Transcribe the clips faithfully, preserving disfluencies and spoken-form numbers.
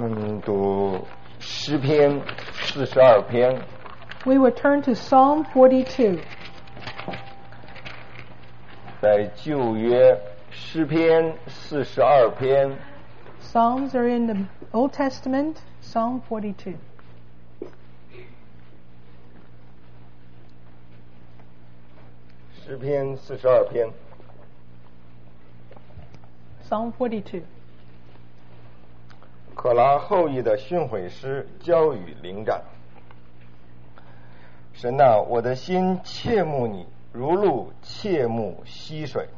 们读诗篇四十二篇。 We will turn to Psalm forty-two. 在旧约诗篇四十二篇。 Psalms are in the Old Testament, Psalm forty-two. 诗篇四十二篇。 Psalm forty-two. 可拉后裔的训诲诗，交与灵长。神啊，我的心切慕你，如鹿切慕溪水。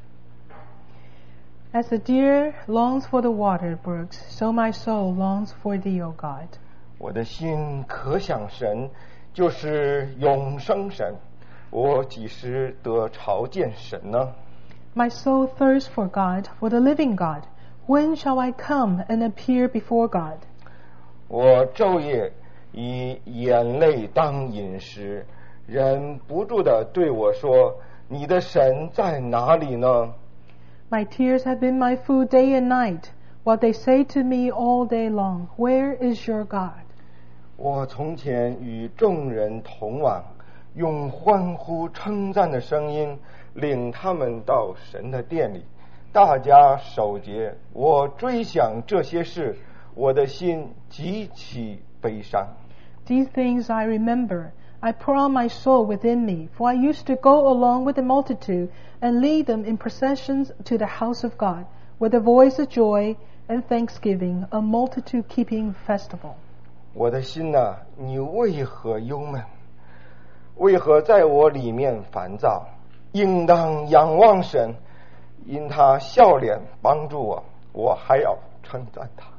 As the deer longs for the water brooks, so my soul longs for thee, O God. 我的心可想神，就是永生神。我几时得朝见神呢？ My soul thirsts for God, for the living God. When shall I come and appear before God? 我昼夜以眼泪当饮食，忍不住地对我说：你的神在哪里呢？ My tears have been my food day and night, while they say to me all day long, Where is your God? 我从前与众人同往，用欢呼称赞的声音领他们到神的殿里，大家守节。我追想这些事，我的心极其悲伤。 These things I remember. I pour out my soul within me, for I used to go along with the multitude and lead them in processions to the house of God, with a voice of joy and thanksgiving, a multitude keeping festival. 我的心啊，你为何忧闷？为何在我里面烦躁？应当仰望神，因他笑脸帮助我，我还要称赞他。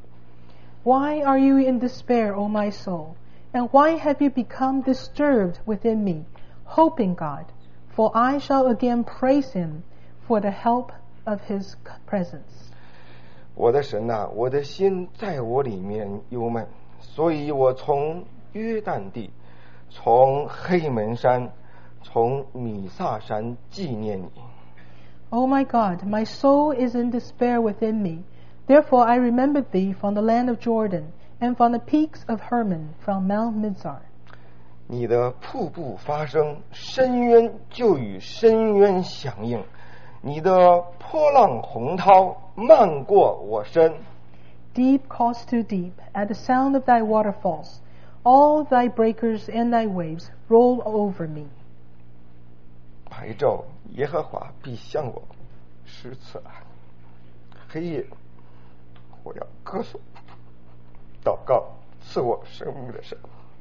Why are you in despair, O my soul? And why have you become disturbed within me? Hope in God, for I shall again praise him for the help of his presence. 我的神啊，我的心在我里面忧闷，所以我从约旦地，从黑门山，从米萨山纪念你。 O my God, my soul is in despair within me. Therefore I remembered thee from the land of Jordan, and from the peaks of Hermon, from Mount Mizar. 你的瀑布发声，深渊就与深渊响应；你的波浪洪涛漫过我身。 Deep calls to deep at the sound of thy waterfalls. All thy breakers and thy waves roll over me. 白昼，耶和华必向我施慈爱；黑夜，我要歌颂、祷告赐我生命的神。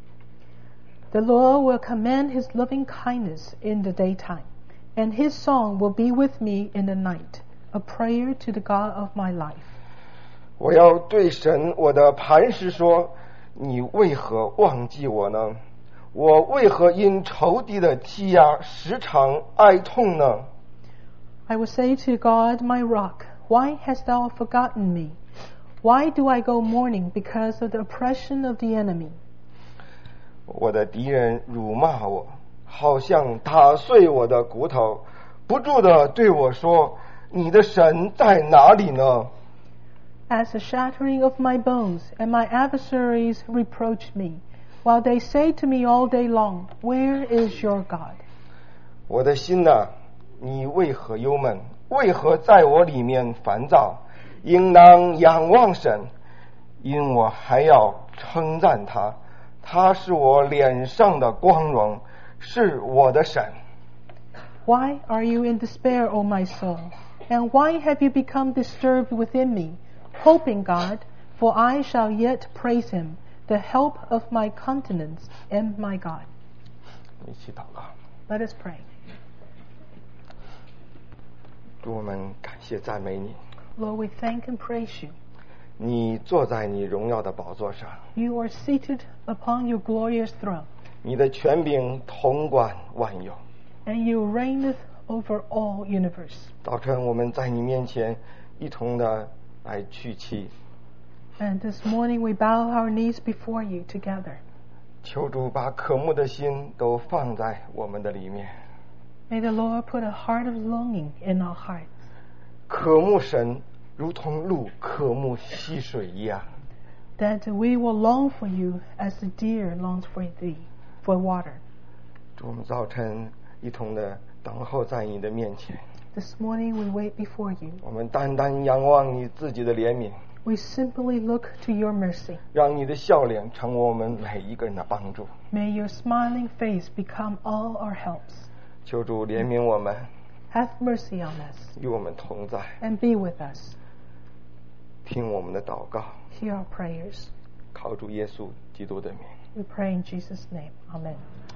The Lord will command his loving kindness in the daytime, and his song will be with me in the night, a prayer to the God of my life. 我要对神我的磐石说：你为何忘记我呢？我为何因仇敌的欺压时常哀痛呢？ I will say to God, my rock, why hast thou forgotten me? Why do I go mourning because of the oppression of the enemy? 我的敌人辱骂我，好像打碎我的骨头，不住地对我说：你的神在哪里呢？ As the shattering of my bones, and my adversaries reproach me, while they say to me all day long, Where is your God? 我的心啊，你为何忧闷？为何在我里面烦躁？应当仰望神，因我还要称赞他。他是我脸上的光荣，是我的神。 Why are you in despair, O my soul? And why have you become disturbed within me? Hope in God, for I shall yet praise him, the help of my countenance and my God. 一起祷告。 Let us pray. 主，我们感谢赞美你。 Lord, we thank and praise you. 你坐在你荣耀的宝座上， You are seated upon your glorious throne, 你的权柄统管万有。 and you reigneth over all universe. 早晨我们在你面前一同的来屈膝， And this morning we bow our knees before you together. 求主把渴慕的心都放在我们的里面。 May the Lord put a heart of longing in our hearts. 渴慕神如同鹿渴慕溪水一样。 that we will long for you as the deer longs for thee, for water. 主，我们早晨一同的等候在你的面前， This morning we wait before you. 我们单单仰望你自己的怜悯， We simply look to your mercy. 让你的笑脸成为我们每一个人的帮助。 May your smiling face become all our helps. 求主怜悯我们， Have mercy on us 与我们同在， and be with us. 听我们的祷告， Hear our prayers. 靠主耶稣基督的名。 We pray in Jesus' name. Amen.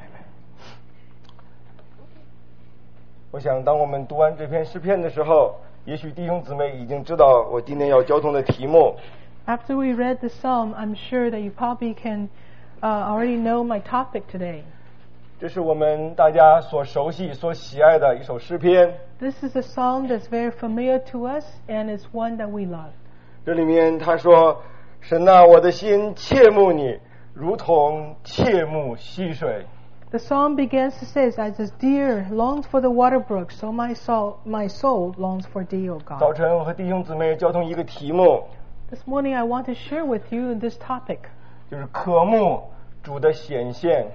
我想，当我们读完这篇诗篇的时候，也许弟兄姊妹已经知道我今天要交通的题目。 After we read the psalm, I'm sure that you probably can uh, already know my topic today. 这是我们大家所熟悉、所喜爱的一首诗篇。 This is a psalm that's very familiar to us, and it's one that we love. 这里面他说：“神啊，我的心切慕你，如同切慕溪水。” The psalm begins to say, "As the deer longs for the water brook, so my soul, my soul longs for thee, O 早 God." 晨，我和弟兄姊妹交通一个题目， This morning, I want to share with you this topic 就是渴慕主的显现。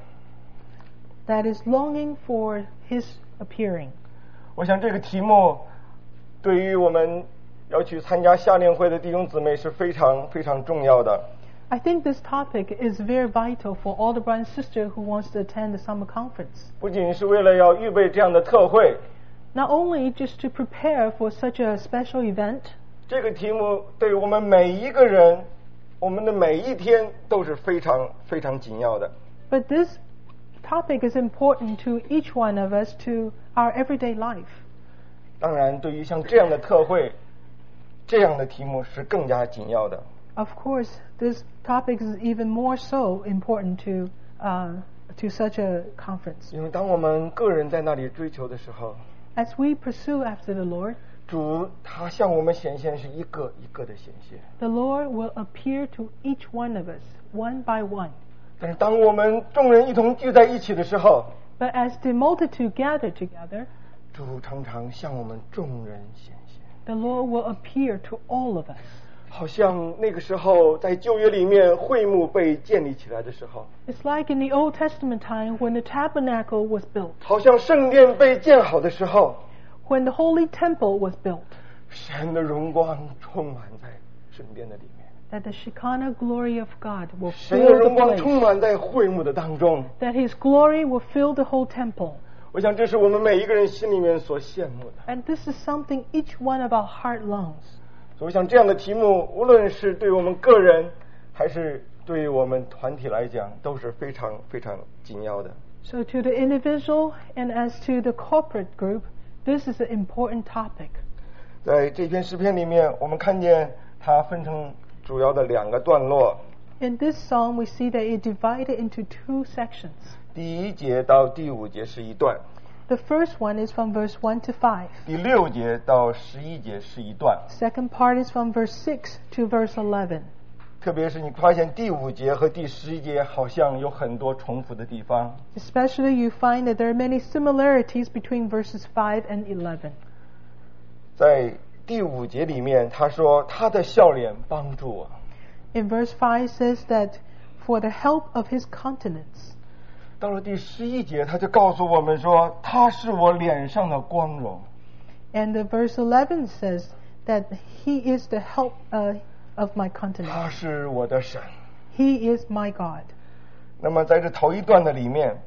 that is longing for His appearing. 我想这个题目对于我们要去参加夏令会的弟兄姊妹是非常非常重要的。 I think this topic is very vital for all the brothers and sisters who wants to attend the summer conference. 不仅是为了要预备这样的特会， Not only just to prepare for such a special event, 这个题目对我们每一个人，我们的每一天都是非常非常紧要的。 but this topic is important to each one of us, to our everyday life. 当然，对于像这样的特会，这样的题目是更加紧要的。 Of course, this topic is even more so important to uh, to such a conference. 因为当我们个人在那里追求的时候， As we pursue after the Lord, 主他向我们显现是一个一个的显现。 the Lord will appear to each one of us, one by one. 但是当我们众人一同聚在一起的时候， But as the multitude gather together, 主常常向我们众人显现。 the Lord will appear to all of us. 好像那个时候在旧约里面会幕被建立起来的时候， It's like in the Old Testament time when the tabernacle was built, 好像圣殿被建好的时候， when the holy temple was built, 神的荣光充满在圣殿的里面， that the Shekinah glory of God will 神的 fill the 荣光充 place, 满在会幕的当中。 that His glory will fill the whole temple. 我想这是我们每一个人心里面所羡慕的。 And this is something each one of our heart longs. 所以我想这样的题目，无论是对我们个人，还是对于我们团体来讲，都是非常非常紧要的。 So to the individual and as to the corporate group, this is an important topic. 在这篇诗篇里面，我们看见它分成主要的两个段落。 In this psalm, we see that it divided into two sections. 第一节到第五节是一段， The first one is from verse one to five. 第六节到十一节是一段。 Second part is from verse six to verse eleven. 特别是你发现第五节和第十一节好像有很多重复的地方。 Especially you find that there are many similarities between verses five and eleven. 在第五节里面，他说他的笑脸帮助我。 In verse five says that for the help of his countenance. 到了第十一节，他就告诉我们说，他是我脸上的光荣。 And the verse eleven says that he is the help uh, of my 他 countenance. 是我的神。 He is my God. 那么在这头一段的里面，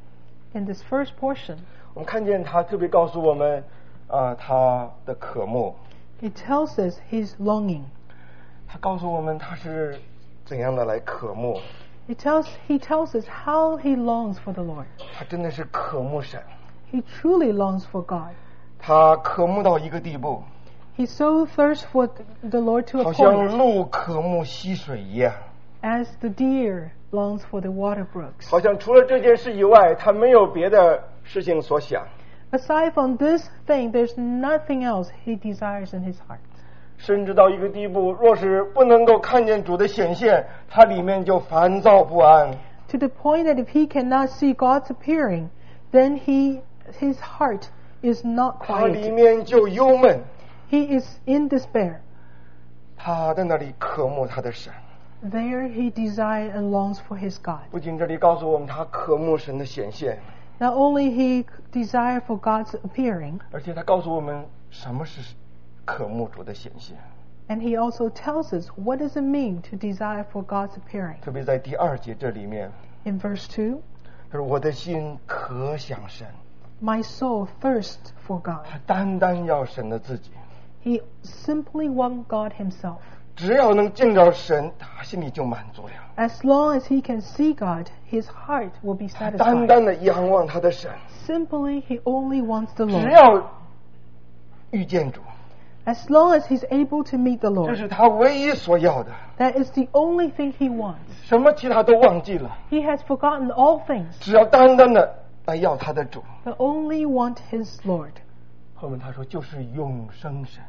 In this first portion, 我们看见他特别告诉我们，啊、呃，他的渴慕。 it tells us his longing. 他告诉我们他是怎样的来渴慕。 It tells, he tells us how he longs for the Lord. 他真的是渴慕神。 He truly longs for God. 他渴慕到一个地步， He so thirsts for the Lord to a 好像 point 鹿渴慕溪水一样。 as the deer longs for the water brooks. 好像除了这件事以外，他没有别的事情所想。 Aside from this thing, there's nothing else he desires in his heart. 甚至到一个地步，若是不能够看见主的显现，他里面就烦躁不安。 To the point that if he cannot see God's appearing, then he his heart is not 他里 quiet. 面就忧闷， He is in despair. 他在那里渴慕他的神。 There he desires and longs for his God. 不仅这里告诉我们他渴慕神的显现， Not only he desire for God's appearing, 而且他告诉我们什么是渴慕主的显现。 and he also tells us what does it mean to desire for God's appearing. 特别在第二节这里面， In verse two, 他说我的心可想神， my soul thirsts for God. 他单单要神的自己， He simply wants God himself. 只要能见着神，他心里就满足了。 As long as he can see God, his heart will be 他单 satisfied. 单的仰望他的神， Simply, he only wants the 只 Lord. 要遇见主， As long as he's able to meet the 这 Lord, 是他唯一所要的， that is the only thing he wants. 什么其他都忘记了， He has forgotten all things, 只要单单的来要他的主。 but only want his Lord. 后面他说就是永生神。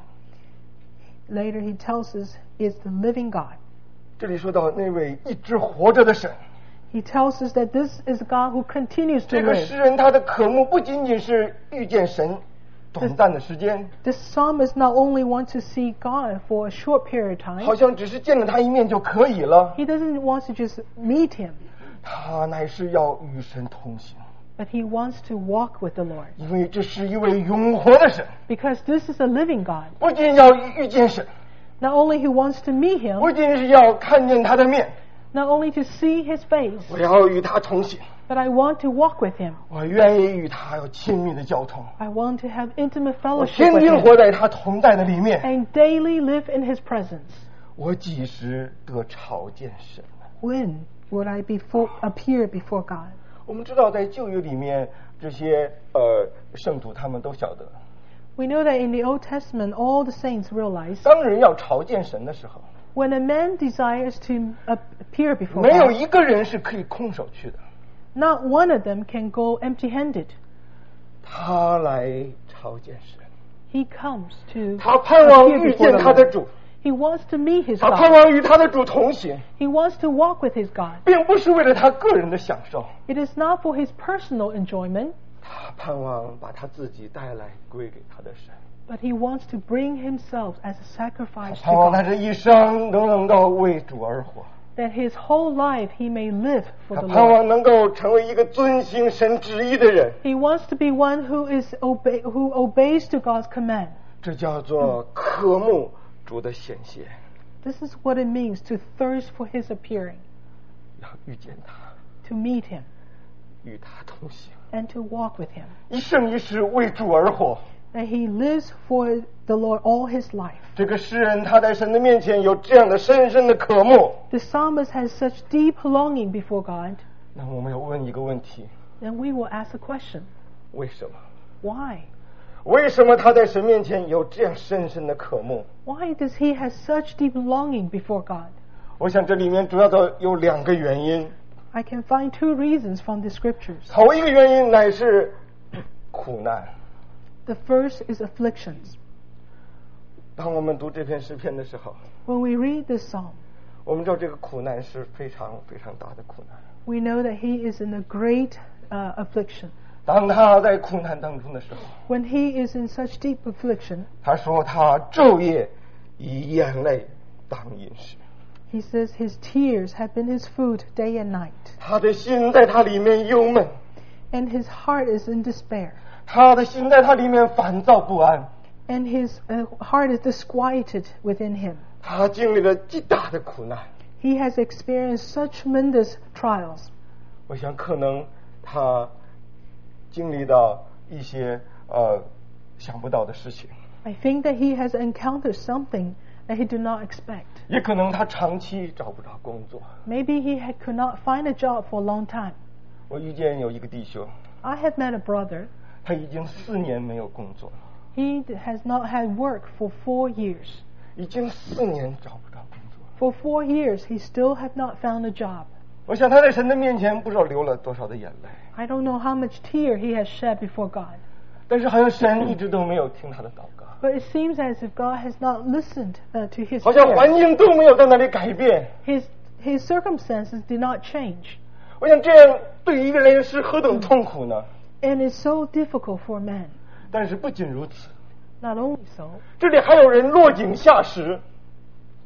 Later he tells us is the living God. 这里说到那位一直活着的神， He tells us that this is a God who continues to 这个 live. 诗人他的渴慕不仅仅是遇见神短暂的时间， This psalmist not only wants to see God for a short period of 好 time, 像只是见了他一面就可以了， he doesn't want to just meet him, 他乃是要与神同行， but he wants to walk with the Lord. 因为这是一位永活的神， Because this is a living God. 不仅要遇见神， Not only he wants to meet 不 him, 仅是要看见他的面， not only to see his face, 我要与他同行， but I want to walk with him. 我愿意与他有亲密的交通， I want to have intimate 我 fellowship 天 with 天 him 活在他同在的里面， and daily live in his presence. 我几时得朝见神呢？ When would I before, appear before God? 我们知道在旧约里面，这些呃圣徒他们都晓得， We know that in the Old Testament, all the saints realize 当人要朝见神的时候， when a man desires to appear before 没有 God, 一个人是可以空手去的， not one of them can go empty-handed. 他来朝见神， He comes to 他盼望 appear 遇 before 见 the 他的 Lord. 主， He wants to meet his 他盼 God. 望与他的主同行， He wants to walk with his God. 并不是为了他个人的享受， It is not for his personal enjoyment, 他盼望把他自己带来归给他的神， but he wants to bring himself as a 他 sacrifice to 盼望他 God, 这一生都能够为主而活， that his whole life he may live for 他 the 盼 Lord. 望能够成为一个遵行神旨意的人， He wants to be one who is obey, who obeys to God's command. 这叫做渴慕主的显现， This is what it means to thirst for his appearing, 要遇见他， to meet him, 与他同行， and to walk with him. 一生一世为主而活。 That he lives for the Lord all his life. 这个诗人他在神的面前有这样的深深的渴慕。 The psalmist has such deep longing before God. 那我们要问一个问题： Then we will ask a question. 为什么？ Why? 为什么他在神面前有这样深深的渴慕？ Why does he have such deep longing before God? 我想这里面主要的有两个原因。 I can find two reasons from the scriptures. 头一个原因乃是苦难。 The first is afflictions. 当我们读这篇诗篇的时候， When we read this psalm, 我们知道这个苦难是非常非常大的苦难。 we know that he is in a great uh, affliction. 当他在苦难当中的时候， When he is in such deep affliction, 他说他昼夜以眼泪当饮食， he says his tears have been his food day and night, 他的心在他里面忧闷， and his heart is in despair, 他的心在他里面烦躁不安， and his uh, heart is disquieted within him. 他经历了极大的苦难。 He has experienced such tremendous trials. 我想可能他经历到一些呃想不到的事情， I think that he has encountered something that he did not expect. 也可能他长期找不到工作。 Maybe he had, could not find a job for a long time. 我遇见有一个弟兄， I have met a brother. 他已经四年没有工作了， He has not had work for four years. 已经四年找不到工作。 For four years, he still have not found a job. 我想他在神的面前不知道流了多少的眼泪， I don't know how much tear he has shed before God. 但是好像神一直都没有听他的祷告， But it seems as if God has not listened uh, to his 好像 prayer. 环境都没有在那里改变。 His, his circumstances did not change. 我想这样对于一个人是何等痛苦呢？ And it's so difficult for man. 但是不仅如此， Not only so, 这里还有人落井下石，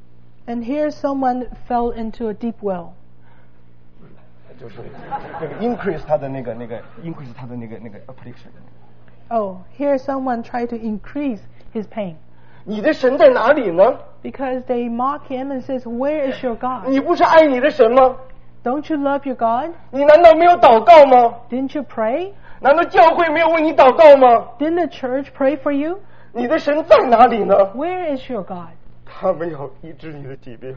And here someone fell into a deep well. 就是那个 increase 他的那个那个 increase 他的那个那个 affliction。 Oh, here someone tried to increase his pain. 你的神在哪里呢？ Because they mock him and says, where is your God? 你不是爱你的神吗？ Don't you love your God? 你难道没有祷告吗？ Didn't you pray? 难道教会没有为你祷告吗？ Didn't the church pray for you? 你的神在哪里呢？ Where is your God? 他没有医治你的疾病，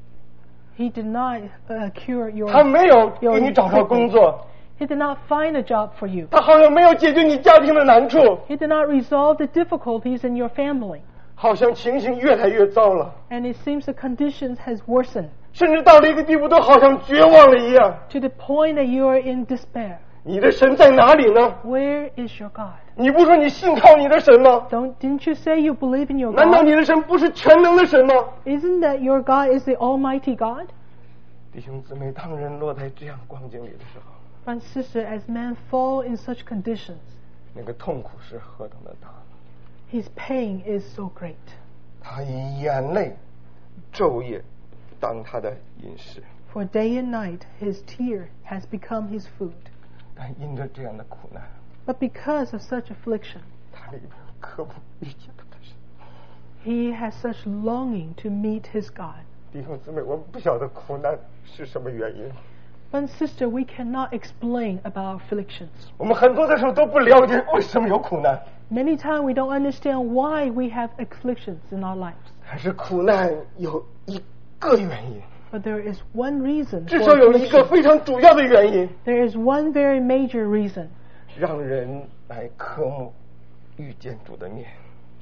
He did not uh, cure your... 他没有给你找到工作， He did not find a job for you. 他好像没有解决你家庭的难处， He did not resolve the difficulties in your family. 好像情形越来越糟了， And it seems the conditions has worsened 甚至到了一个地步，都好像绝望了一样。 to the point that you are in despair. 你的神在哪里呢？ Where is your God? 你不说你信靠你的神吗？ Don't, didn't you say you believe in your 难道 God? 你的神不是全能的神吗？ Isn't that your God is the Almighty God? 弟兄姊妹，当人落在这样光景里的时候， But sister, as men fall in such conditions, 那个痛苦是何等的大！ his pain is so great. 他以眼泪昼夜当他的饮食， For day and night, his tear has become his food. 但因着这样的苦难， But because of such affliction, 他里边渴慕遇见他的神。 he has such longing to meet his God. 弟兄姊妹，我们不晓得苦难是什么原因， But sister, we cannot explain about afflictions. 我们很多的时候都不了解为什么有苦难， Many times we don't understand why we have afflictions in our lives. 但是苦难有一个原因， But there is one reason 至 for 少有一个 affliction. 非常主要的原因， There is one very major reason, 让人来渴慕遇见主的面。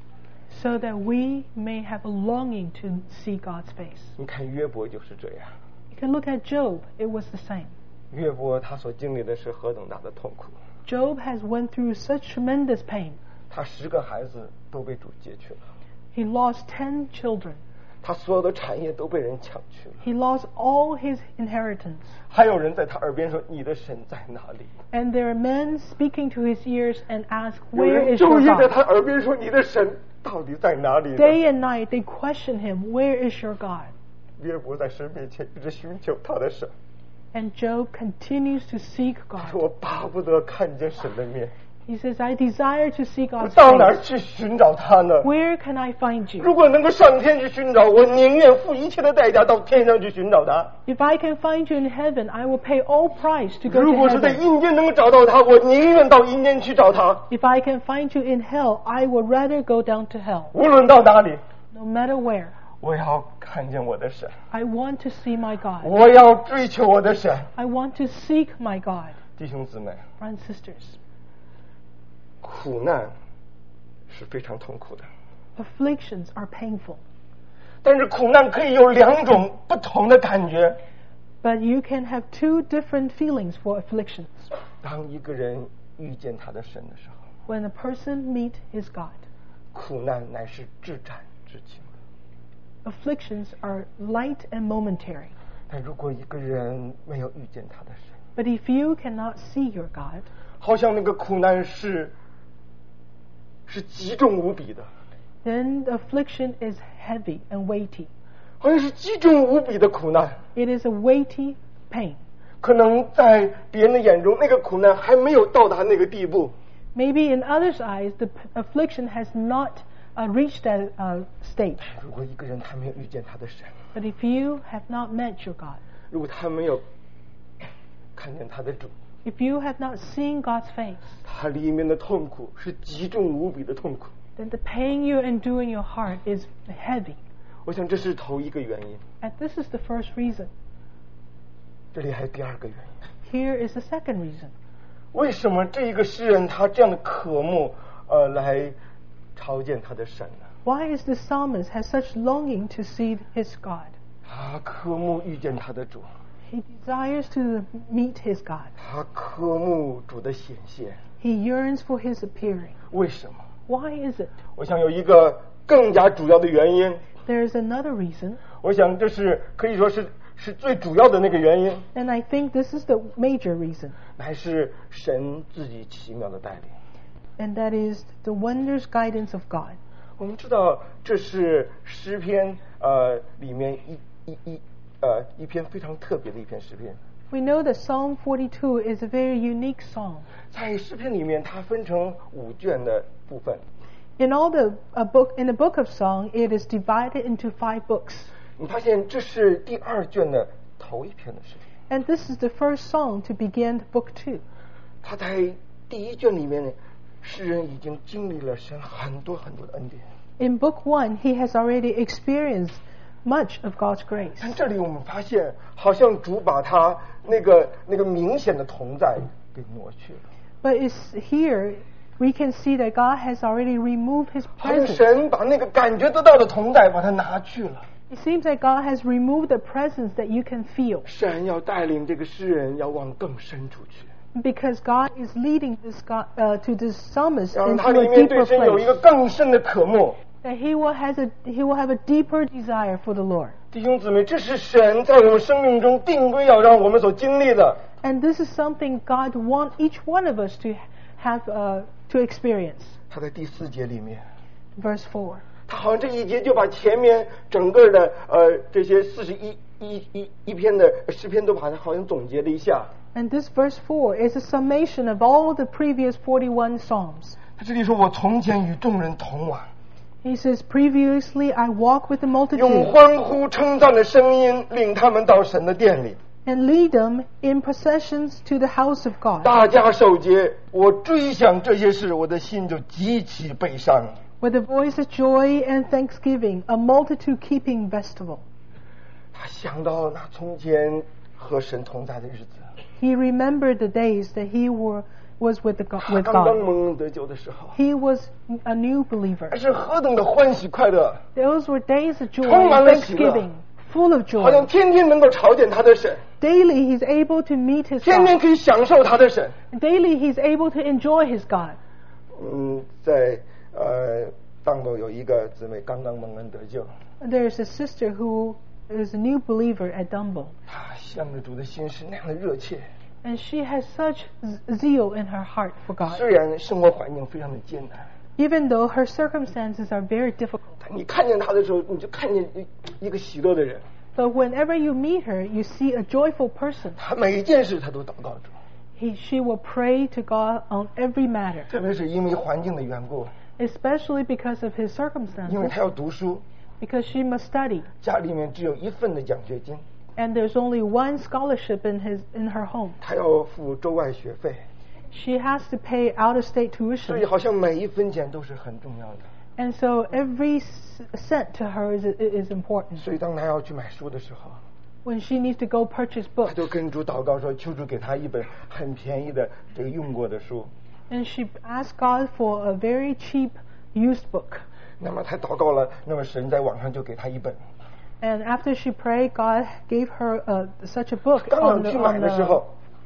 so that we may have a longing to see God's face. 你看约伯就是这样， You can look at Job. It was the same. 约伯他所经历的是何等大的痛苦， Job has went through such tremendous pain. 他十个孩子都被主劫去了， He lost ten children. 他所有的产业都被人抢去了， He lost all his inheritance. 还有人在他耳边说：“你的神在哪里？” And there are men speaking to his ears and ask, 有 where 人 is your 昼夜在 God? 他耳边说：“你的神到底在哪里呢？” Day and night they question him, where is your God? 约伯在神面前一直寻求他的神， And Job continues to seek 说 God. 我巴不得看见神的面， He says, I desire to see 我 God's 到哪儿 face. 去寻找他呢？ Where can I find you? 如果能够上天去寻找，我宁愿付一切的代价到天上去寻找他。 If I can find you in heaven, I will pay all price to go 如 to 果是在 heaven. 阴间能够找到他，我宁愿到阴间去找他。 If I can find you in hell, I would rather go down to hell. 无论到哪里， No matter where. 我要看见我的神， I want to see my God. 我要追求我的神。 I want to seek my God. 弟兄姊妹， Brothers and sisters, 苦难是非常痛苦的， afflictions are painful. 但是苦难可以有两种不同的感觉。 But you can have two different feelings for afflictions. 当一个人遇见他的神的时候， When a person meets his God, 苦难乃是至暂之情。 afflictions are light and momentary. 但如果一个人没有遇见他的神， But if you cannot see your God, 好像那个苦难是是极重无比的， then the affliction is heavy and weighty. 好像是极重无比的苦难。 It is a weighty pain. 可能在别人的眼中，那个苦难还没有到达那个地步。 Maybe in others' eyes, the p- affliction has not uh, reached that uh, stage. 如果一个人他没有遇见他的神， But if you have not met your God, 如果他没有看见他的主， if you have not seen God's face, 他里面的痛苦是极重无比的痛苦。 then the pain you endure in your heart is heavy. 我想这是头一个原因。 And this is the first reason. 这里还有第二个原因， Here is the second reason. 为什么这一个诗人他这样的渴慕，呃，来朝见他的神呢？ Why is the psalmist has such longing to see his God? 他渴慕遇见他的主， He desires to meet his God. 他渴慕主的显现。 He yearns for his appearing. 为什么？ Why is it? 我想有一个更加主要的原因， There is another reason, 我想这是可以说是是最主要的那个原因， and I think this is the major reason, 乃是神自己奇妙的带领。 and that is the wondrous guidance of God. 我们知道这是诗篇呃里面一一一呃一篇非常特别的一篇诗篇。 We know that Psalm forty-two is a very unique psalm. 在诗篇里面，它分成五卷的部分。 In all the a book in the book of Song, it is divided into five books. 你发现这是第二卷的头一篇的诗篇。 And this is the first song to begin book two. 他在第一卷里面呢，诗人已经经历了神很多很多的恩典。 In book one, he has already experienced much of God's grace. 但这里我们发现，好像主把他那个那个明显的同在给挪去了。 But it's here we can see that God has already removed His 好像 presence. 神把那个感觉得到的同在把它拿去了。 It seems that God has removed the presence that you can feel. 神要带领这个诗人要往更深处去， Because God is leading this God, uh, to this psalmist 让 into 他里 a 面对 deeper 神有一个 place. 更深的渴慕。 That he will has a he will have a deeper desire for the Lord. 弟兄姊妹，这是神在我们生命中定规要让我们所经历的。 And this is something God wants each one of us to have uh, to experience. 他在第四节里面， Verse four. 他好像这一节就把前面整个的呃这些四十一一一一篇的诗篇都把它好像总结了一下。 And this verse four is a summation of all the previous forty-one psalms. 他这里说：“我从前与众人同往， He says, previously I walked with the 用 multitude 欢呼称赞的声音领他们到神的殿里。 and lead them in processions to the house of God. 大家守节，我追想这些事，我的心就极其悲伤。” With a voice of joy and thanksgiving, a multitude keeping festival. 他想到那从前和神同在的日子， He remembered the days that he were, was with, the God, 他 with 刚刚 God. 蒙恩得救的时候， He was a new believer. 还是何等的欢喜快乐， Those were days of joy 充满 and 了喜乐。 thanksgiving, full of 好像 joy. 天天能够朝见他的神， Daily he's able to meet his 天天 God. 可以享受他的神。 Daily he's able to enjoy his God. 嗯，在呃当中有一个姊妹刚刚蒙恩得救， There's a sister who is a new believer at Dumble. 她向着主的心是那样的热切， And she has such z- zeal in her heart for God. 虽然生活环境非常的艰难， Even though her circumstances are very difficult. 但你看见她的时候，你就看见一一个喜乐的人。 But whenever you meet her, you see a joyful person. 她每一件事她都祷告主， He, she will pray to God on every matter, 特别是因为环境的缘故， especially because of his 因为 circumstances, 她要读书， because she must study. 家里面只有一份的奖学金， And there's only one scholarship in his in her home. 她要付州外学费， She has to pay out-of-state 所以 tuition. 好像每一分钱都是很重要的。 And so every s- cent to her is, is important. 所以当她要去买书的时候， When she needs to go purchase 她 books, 就跟主祷告说：“求主给她一本很便宜的这个用过的书。 and she asked God for a very cheap used book. ” 那么她祷告了，那么神在网上就给她一本。 And after she prayed, God gave her uh, such a book 刚 on 想 the, 去买 on 的时 the 候，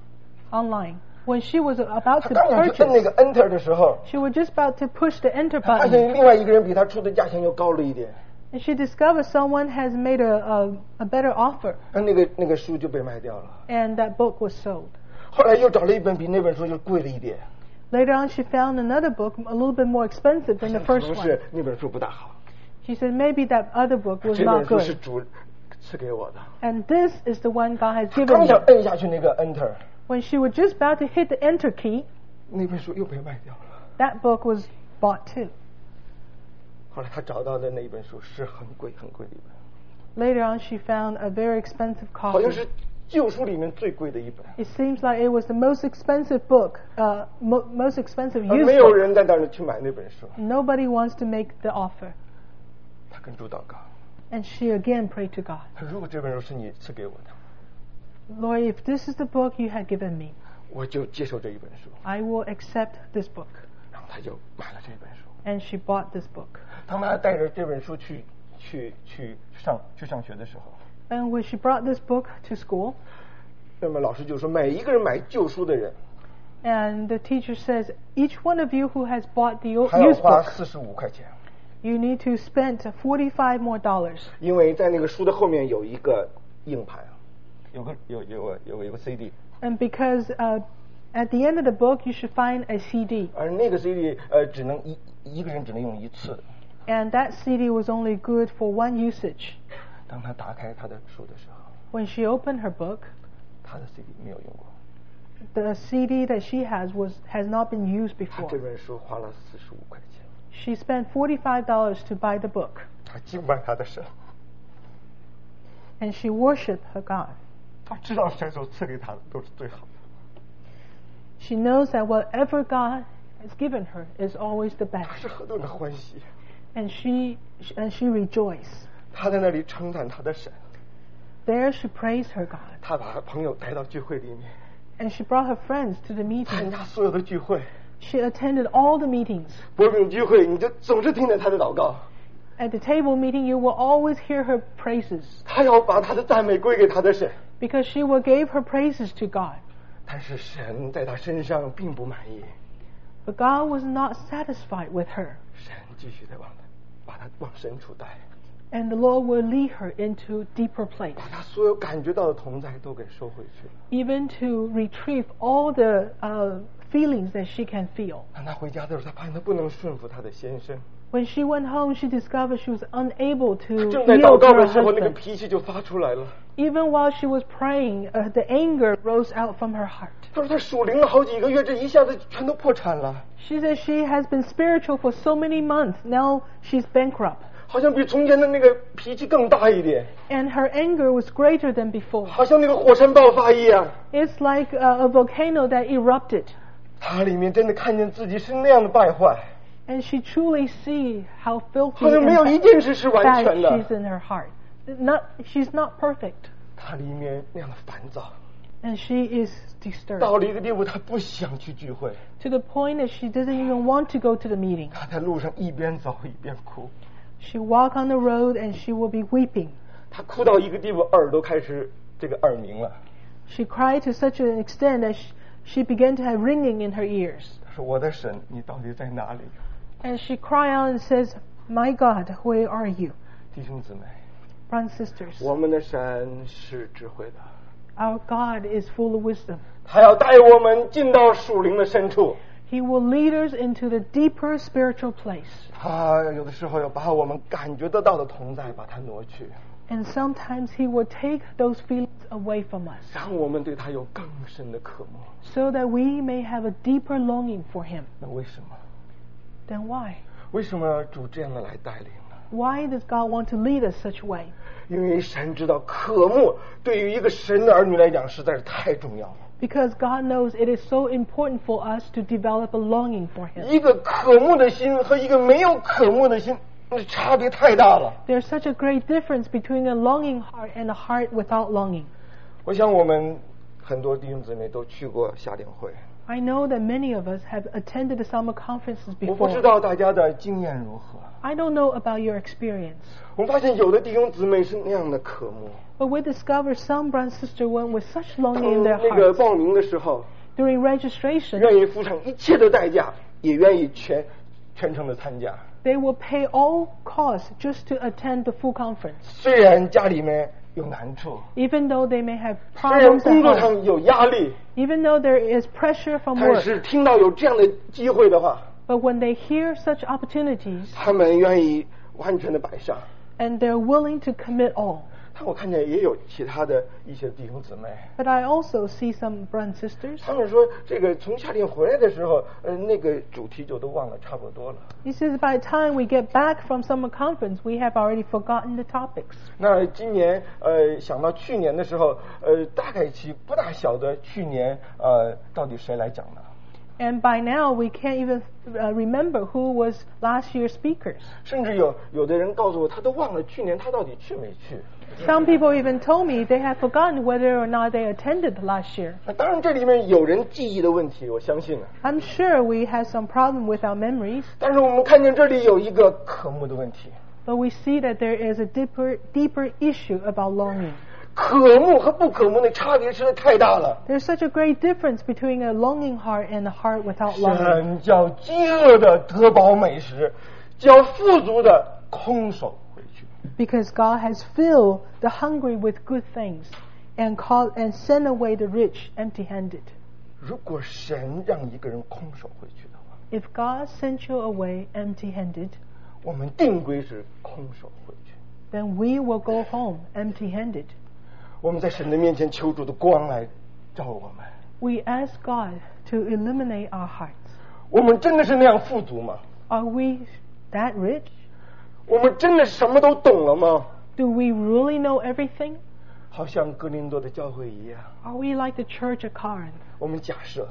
online. When she was about 她 to 刚想去 purchase, 摁那个 Enter 的时候， she was just about to push the enter 发 button, 现另外一个人比她出的价钱又高了一点， and she discovered someone has made a, a, a better offer, 那那个那个书就被卖掉了。 and that book was sold. 后来又找了一本比那本书就贵了一点， Later on, she found another book a little bit more expensive than the 可 first 能 one. 是那本书不大好， She said maybe that other book was 这本 not 书是 good. 主赐给我的。 And this is the one God has 她 given 刚 me. 想摁下去那个 Enter， When she was just about to hit the enter key, 那本书又被卖掉了。 that book was bought too. 后来她找到的那一本书是很贵很贵的一本， Later on, she found a very expensive 好像 copy. 是旧书里面最贵的一本， It seems like it was the most expensive book, uh, mo- most expensive 而 used 没有 book. 人在那儿去买那本书。 Nobody wants to make the offer. 她跟主祷告， And she again prayed to God, 她说如果这本书是你赐给我的， Lord, if this is the book you had given me, 我就接受这一本书。 I will accept this book. 然后她就买了这本书。 And she bought this book. 当她带着这本书去去去上去上学的时候， And when she brought this book to school, 那么老师就说，每一个人买旧书的人 and the teacher says, each one of you who has bought the o- 还要 used 花 book, 四十五块钱， you need to spend forty-five more dollars. 因为在那个书的后面有一个硬盘，有个有有个有个有个 C D， And because uh, at the end of the book, you should find a C D. 而那个 C D 呃只能一一个人只能用一次， And that C D was only good for one usage. 当他打开他的书的时候， When she opened her book, 他的 C D 没有用过。 the C D that she has was has not been used 他 before. 这本书花了四十五块钱， She spent forty-five dollars to buy the book, 他敬拜他的神， and she worshiped her God. 他知道神所赐给他的都是最好的。 She knows that whatever God has given her is always the 他 best, 是何等的欢喜， and she and she rejoiced. 他在那里称赞他的神， There she praised her God, 他把朋友带到聚会里面， and she brought her friends to the 参 meeting. 加所有的聚会。 She attended all the meetings. 伯明聚会，你就总是听见他的祷告， At the table meeting, you will always hear her praises, 他要把他的赞美归给他的神。 because she will give her praises to God. 但是神在他身上并不满意， But God was not satisfied with her, 神继续的往他把他往深处带， and the Lord will lead her into deeper place, 把他所有感觉到的同在都给收回去了。 even to retrieve all the uh, feelings that she can feel. 当他回家的时候，他发现他不能顺服他的先生， When she went home, she discovered she was unable to 正在祷 yield 告 to her 的时候，那个 husband. 脾气就发出来了。 Even while she was praying, uh, the anger rose out from her heart. 他说他属灵了好几个月，这一下子全都破产了， She said she has been spiritual for so many months. Now she's bankrupt. 好像比从前的那个脾气更大一点， And her anger was greater than before. 好像那个火山爆发一样。 It's like a, a volcano that erupted. 他里面真的看见自己是那样的败坏， And she truly see how filthy 好像 and 没有一件事是完 bad 全的。 she's in her heart. Not, she's not perfect. 他里面那样的烦躁， And she is 到 disturbed 了一个地步，他不想去聚会。 to the point that she doesn't even want to go to the meeting. 他在路上一边走一边哭， She walk on the road and she will be weeping. 他哭到一个地步，耳朵开始这个耳鸣了。 She cried to such an extent that she, she began to have ringing in her ears. 他说：“我的神，你到底在哪里？” And she cried out and says, "My God, where are you?" 弟兄姊妹， Brothers and sisters, 我们的神是智慧的， our God is full of wisdom. 他要带我们进到属灵的深处。 He will lead us into the deeper spiritual place. 他有的时候要把我们感觉得到的同在，把它挪去， And sometimes He will take those feelings away from us 让我们对他有更深的渴慕。 so that we may have a deeper longing for Him. 那为什么？ Then why? 为什么主这样的来带领呢？ Why does God want to lead us such way? 因为神知道渴慕对于一个神的儿女来讲实在是太重要了。 Because God knows it is so important for us to develop a longing for Him. 一个渴慕的心和一个没有渴慕的心，那差别太大了。 There's such a great difference between a longing heart and a heart without longing. 我想我们很多弟兄姊妹都去过夏令会， I know that many of us have attended the summer conferences 我不知 before. 道大家的经验如何。 I don't know about your experience, 我们发现有的弟兄姊妹是那样的渴慕， but we discover some brother and sister went with such 当 longing in their 那个 hearts 报名的时候， during registration. 愿意付上一切的代价，也愿意全全程的参加。 They will pay all costs just to attend the full conference, 虽然家里面有难处， even though they may have 虽然 problems 工 at 作 home, 上有压力， even though there is pressure from 但 work. 是听到有这样的机会的话， But when they hear such opportunities 他们愿意完全的摆上。 and they're willing to commit all. 但我看见也有其他的一些弟兄姊妹， But I also see some brothers and sisters. 他们说这个从夏令回来的时候，呃，那个主题就都忘了差不多了。 He says by the time we get back from summer conference, we have already forgotten the topics. 那今年呃，想到去年的时候，呃，大概其不大晓得去年呃到底谁来讲呢？ And by now, we can't even uh, remember who was last year's speakers. 甚至有有的人告诉我，他都忘了去年他到底去没去。 Some people even told me they have forgotten whether or not they attended last year. 那当然，这里面有人记忆的问题，我相信了。 I'm sure we have some problem with our memories, 但是我们看见这里有一个渴慕的问题， but we see that there is a deeper, deeper issue about longing. 渴慕和不渴慕的差别实在太大了。 There's such a great difference between a longing heart and a heart without longing. 神叫饥饿的得饱美食，叫富足的空手回去。 Because God has filled the hungry with good things and called and sent away the rich empty-handed. 如果神让一个人空手回去的话， If God sent you away empty-handed, 我们定归是空手回去。 then we will go home empty-handed. 我们在神的面前求主的光来照我们。 We ask God to illuminate our hearts. 我们真的是那样富足吗？ Are we that rich? 我们真的什么都懂了吗？ Do we really know everything? 好像哥林多的教会一样。 Are we like the church of Corinth? 我们假设，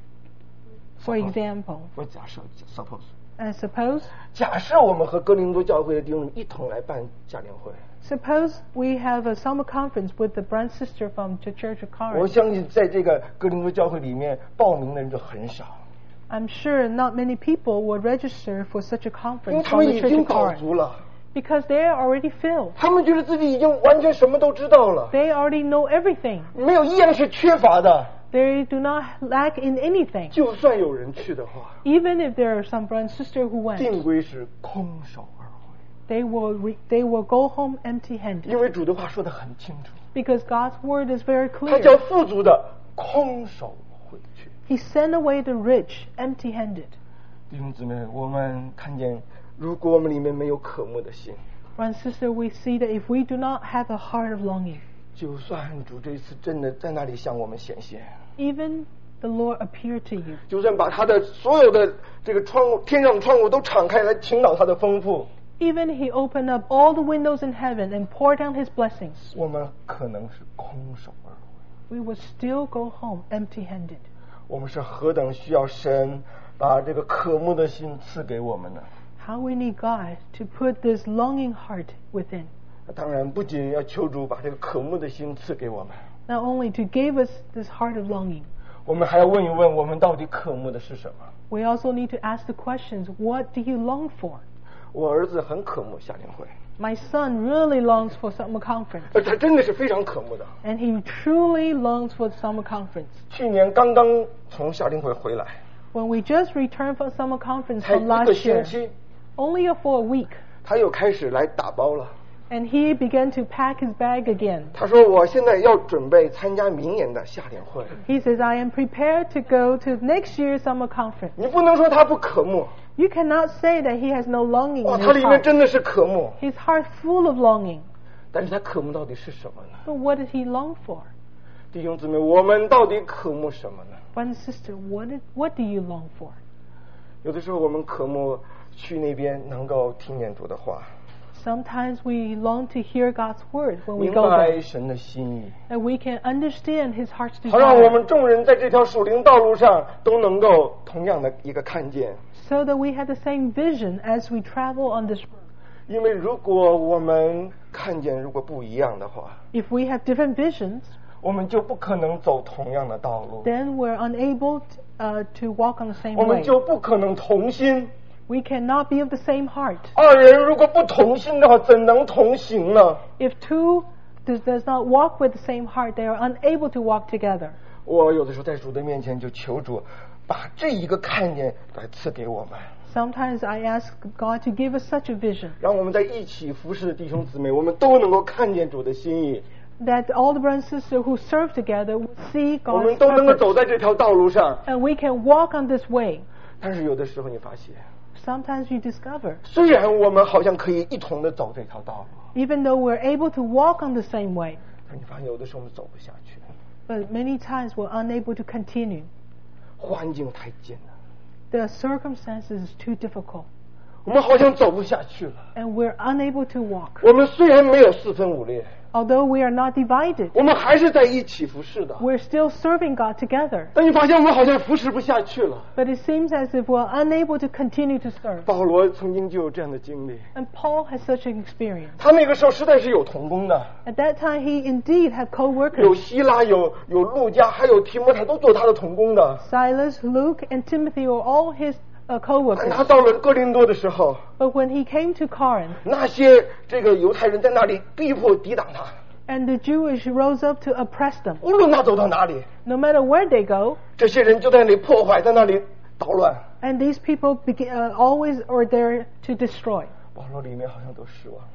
For example, 我假设 ，suppose， and suppose 假设我们和哥林多教会的弟兄一同来办夏令会， suppose we have a summer conference with the brother sister from the church of 我 Corinth. 相信在这个哥林多教会里面报名的人就很少， I'm sure not many people would register for such a 因为 conference 他 from 们 the 已 church 经 of 饱 Corinth 足了， because they are already filled. 他们觉得自己已经完全什么都知道了， They already know everything. 没有一样是缺乏的。 They do not lack in anything. 就算有人去的话， Even if there are some brother and sister who went, 定归是空手而回， they will re- they will go home empty-handed 因为主的话说得很清楚， because God's word is very 他叫 clear. 富足的空手回去。 He sent away the rich empty-handed. 弟兄姊妹，我们看见，如果我们里面没有渴慕的心， Brother and sister, we see that if we do not have a heart of longing, 就算主这一次真的在那里向我们显现， even the Lord appeared to you, 就算把他的所有的这个窗户、天上的窗户都敞开来倾倒他的丰富， even He opened up all the windows in heaven and poured down His blessings, 我们可能是空手而回。 we would still go home empty-handed. 我们是何等需要神把这个渴慕的心赐给我们呢？ How we need God to put this longing heart within. 当然，不仅要求主把这个渴慕的心赐给我们， Not only to give us this heart of longing, 我们还要问一问，我们到底渴慕的是什么？ we also need to ask the questions, what do you long for? 我儿子很渴慕夏令会， My son really longs for summer conference, 而他真的是非常渴慕的。 and he truly longs for the summer conference. 去年刚刚从夏令会回来， When we just returned from summer conference 才 from 一个 last 星 year, 期， only for a week, 他又开始来打包了。 and he began to pack his bag again. 他说：“我现在要准备参加明年的夏令会。 He says, I am prepared to go to next year's summer conference. 你不能说他不渴慕， You cannot say that he has no longing 哇， in 他 his 里面 heart. 真的是渴慕， His heart full of longing. 但是他渴慕到底是什么呢？ But what does he long for? 弟兄姊妹，我们到底渴慕什么呢？ Brother and sister, what, is, what do you long for? 有的时候我们渴慕去那边能够听见主的话， Sometimes we long to hear God's word when we 明 go 白 there, 神的心意， and we can understand His heart's 好让我 desire, 们众人在这条属灵道路上都能够同样的一个看见。 so that we have the same vision as we travel on this road. 因为如果我们看见如果不一样的话， If we have different visions, 我们就不可能走同样的道路， then we're unable t- uh, to walk on the same 我们 way. 就不可能同心。 We cannot be of the same heart. 二人如果不同心的话，怎能同行呢？ If two does, does not walk with the same heart, they are unable to walk together. 我有的时候在主的面前就求主，把这一个看见来赐给我们， Sometimes I ask God to give us such a vision 让我们在一起服侍的弟兄姊妹，我们都能够看见主的心意， that all the brothers and sisters who serve together will see 我们 God's 都能够 purpose, 走在这条道路上。 and we can walk on this way. 但是有的时候你发现， Sometimes you discover, 虽然我们好像可以一同的走这条道路， even though we're able to walk on the same way, 但你发现有的时候我们走不下去， but many times we're unable to continue. 环境太艰难， The circumstances is too difficult, 我们好像走不下去了。 and we're unable to walk. 我们虽然没有四分五裂， Although we are not divided, 我们还是在一起服侍的。 we're still serving God together. 但你发现我们好像服侍不下去了。 But it seems as if we're unable to continue to serve. 保罗曾经就有这样的经历， And Paul has such an experience. 他那个时候实在是有同工的， At that time, he indeed had 有 co-workers. 希拉，有有路加，还有提摩太，都做他的同工的。 Silas, Luke, and Timothy were all his uh, 但 co-workers. 他到了哥林多的时候， But when he came to Corinth, 那些这个犹太人在那里逼迫抵挡他， and the Jewish rose up to oppress them, 无论他走到哪里， no matter where they go, 这些人就在那里破坏，在那里捣乱。 and these people begin, uh, always are there to destroy. 保罗里面好像都失望了，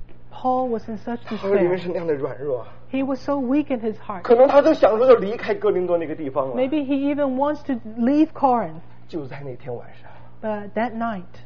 Paul was in such 保罗里面 despair. 是那样的软弱， He was so weak in his heart. 可能他都想说要离开哥林多那个地方了。 Maybe he even wants to leave Corinth. 就在那天晚上， But that night,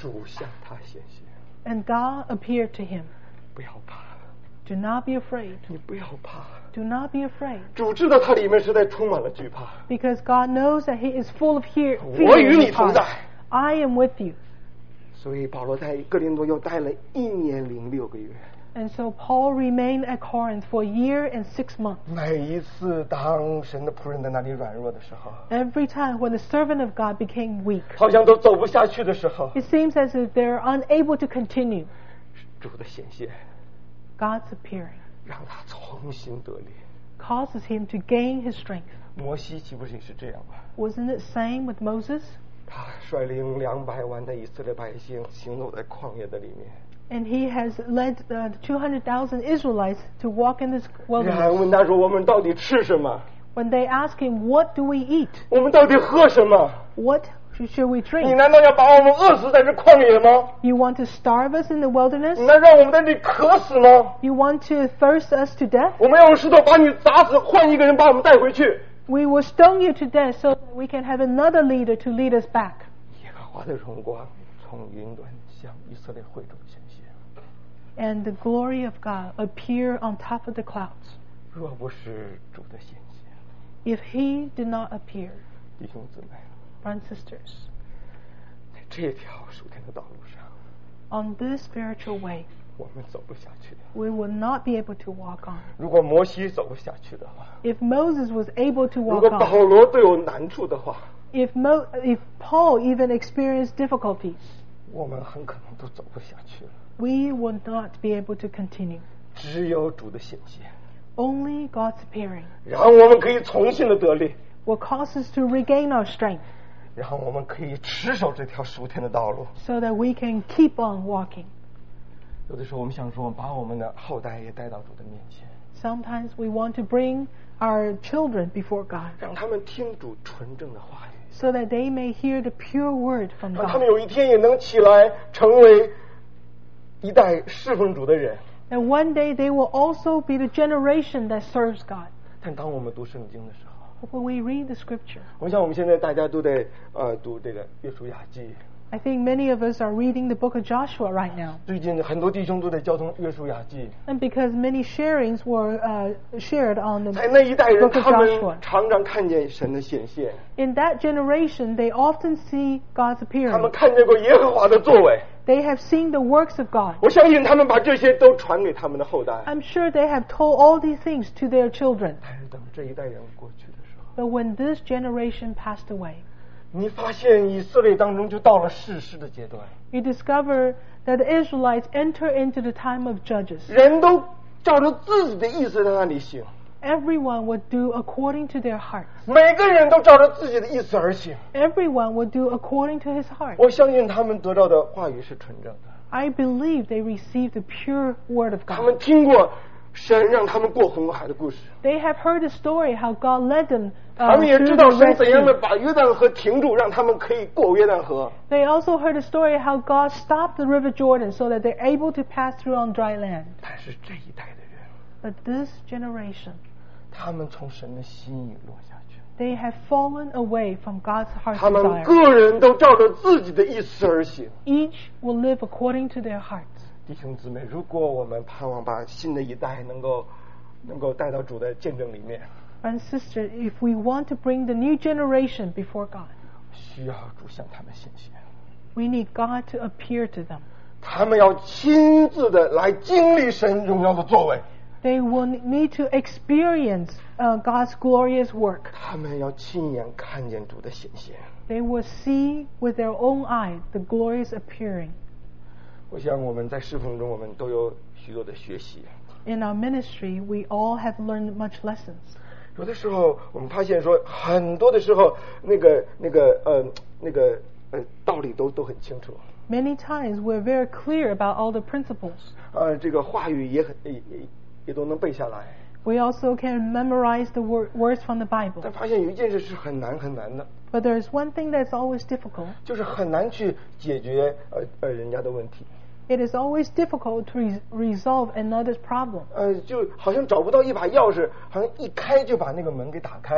主向他显现。 And God appeared to him. 不要怕， Do not be afraid. 你不要怕。 Do not be afraid. 主知道他里面实在充满了惧怕。 Because God knows that he is full of fear. 我与你同在。 I am with you. 所以保罗在哥林多又待了一年零六个月。 And so Paul remained at Corinth for a year and six months. 每一次当神的仆人在那里软弱的时候， Every time when the servant of God became weak, 好像都走不下去的时候， it seems as if they're unable to continue. 主的显现 God's appearing 让他重新得力。 causes him to gain his strength. 摩西岂不是也是这样吗？ Wasn't it same with Moses? 他率领两百万的以色列百姓行走在旷野的里面。 And he has led uh, two hundred thousand Israelites to walk in this 人还 wilderness. 问他说：“我们到底吃什么？ When they ask him, what do we eat? 我们到底喝什么？ What sh- should we 你 drink? 难道要把我们饿死在这旷野吗？ You want to starve us in the 你 wilderness? 能让我们在这里渴死吗？ You want to thirst us to death? 我们要用石头把你砸死，换一个人把我们带回去。” We will stone you to death so that we can have another leader to lead us back. 耶和华的荣光从云端向以色列会众显现。 And the glory of God appear on top of the clouds. 若不是主的显现， If he did not appear, 弟兄姊妹， brothers and sisters, 在这条属天的道路上， on this spiritual way, 我们走不下去的。 we will not be able to walk on. 如果摩西走不下去的话， If Moses was able to 如 walk 果保 on, 罗都有难处的话， if, Mo, if Paul even experienced difficulties, 我们很可能都走不下去了。 we will not be able to continue. 只有主的显现， Only God's appearing 让我们可以重新的得力， will cause us to regain our strength 让我们可以持守这条属天的道路。 so that we can keep on walking. 有的时候我们想说，把我们的后代也带到主的面前， Sometimes we want to bring our children before God 让他们听主纯正的话语， so that they may hear the pure word from 让他们 God. 有一天也能起来成为一代侍奉主的人。 And one day they will also be the generation that serves God. 但当我们读圣经的时候， But when we read the scripture, 我想我们现在大家都在呃读这个约书亚记。 I think many of us are reading the book of Joshua right now. 最近很多弟兄都在交通约书亚记， And because many sharings were uh, shared on 在 the 那一代人， book of 他们 Joshua. 常常看见神的显现， In that generation, they often see God's 他们 appearing. 看见过耶和华的作为。 They have seen the works of God. 我相信他们把这些都传给他们的后代。 I'm sure they have told all these things to their children. 但是等这一代人过去的时候， But when this generation passed away, 你发现以色列当中就到了士师的阶段， you discover that the Israelites enter into the time of judges. 人都照着自己的意思在那里行， Everyone would do according to their hearts. 每个人都照着自己的意思而行。 Everyone would do according to his heart. 我相信他们得到的话语是纯正的， I believe they received the pure word of 他们 God. 听过神让他们过红海的故事， They have heard the story how God led them 他 uh, 们也 through 知 the 道神 Red 怎样的 Sea. 把约旦河停住，让他们可以过约旦河。 They also heard the story how God stopped the river Jordan so that they're able to pass through on dry land. 但是这一代的人， But this generation, 他们从神的心意落下去， they have fallen away from God's heart's 他们 desire. 个人都照着自己的意思而行。 Each will live according to their hearts. 弟兄姊妹，如果我们盼望把新的一代能够能够带到主的见证里面， And sister, if we want to bring the new generation before God, 需要主向他们显现， we need God to appear to them. 他们要亲自的来经历神荣耀的作为， They will need to experience uh, God's glorious work. 他们要亲眼看见主的显现。 They will see with their own eye the glorious appearing. 我想我们在侍奉中，我们都有许多的学习。 In our ministry, we all have learned much lessons. 有的时候我们发现说，很多的时候，那个那个呃那个呃道理都都很清楚， Many times we're very clear about all the principles. 呃这个话语也很也也也都能背下来。 We also can memorize the wor- words from the Bible. 但发现有一件事是很难很难的， But there's one thing that's always difficult. 就是很难去解决呃呃人家的问题， It is always difficult to re- resolve another's problem. 呃就好像找不到一把钥匙，好像一开就把那个门给打开。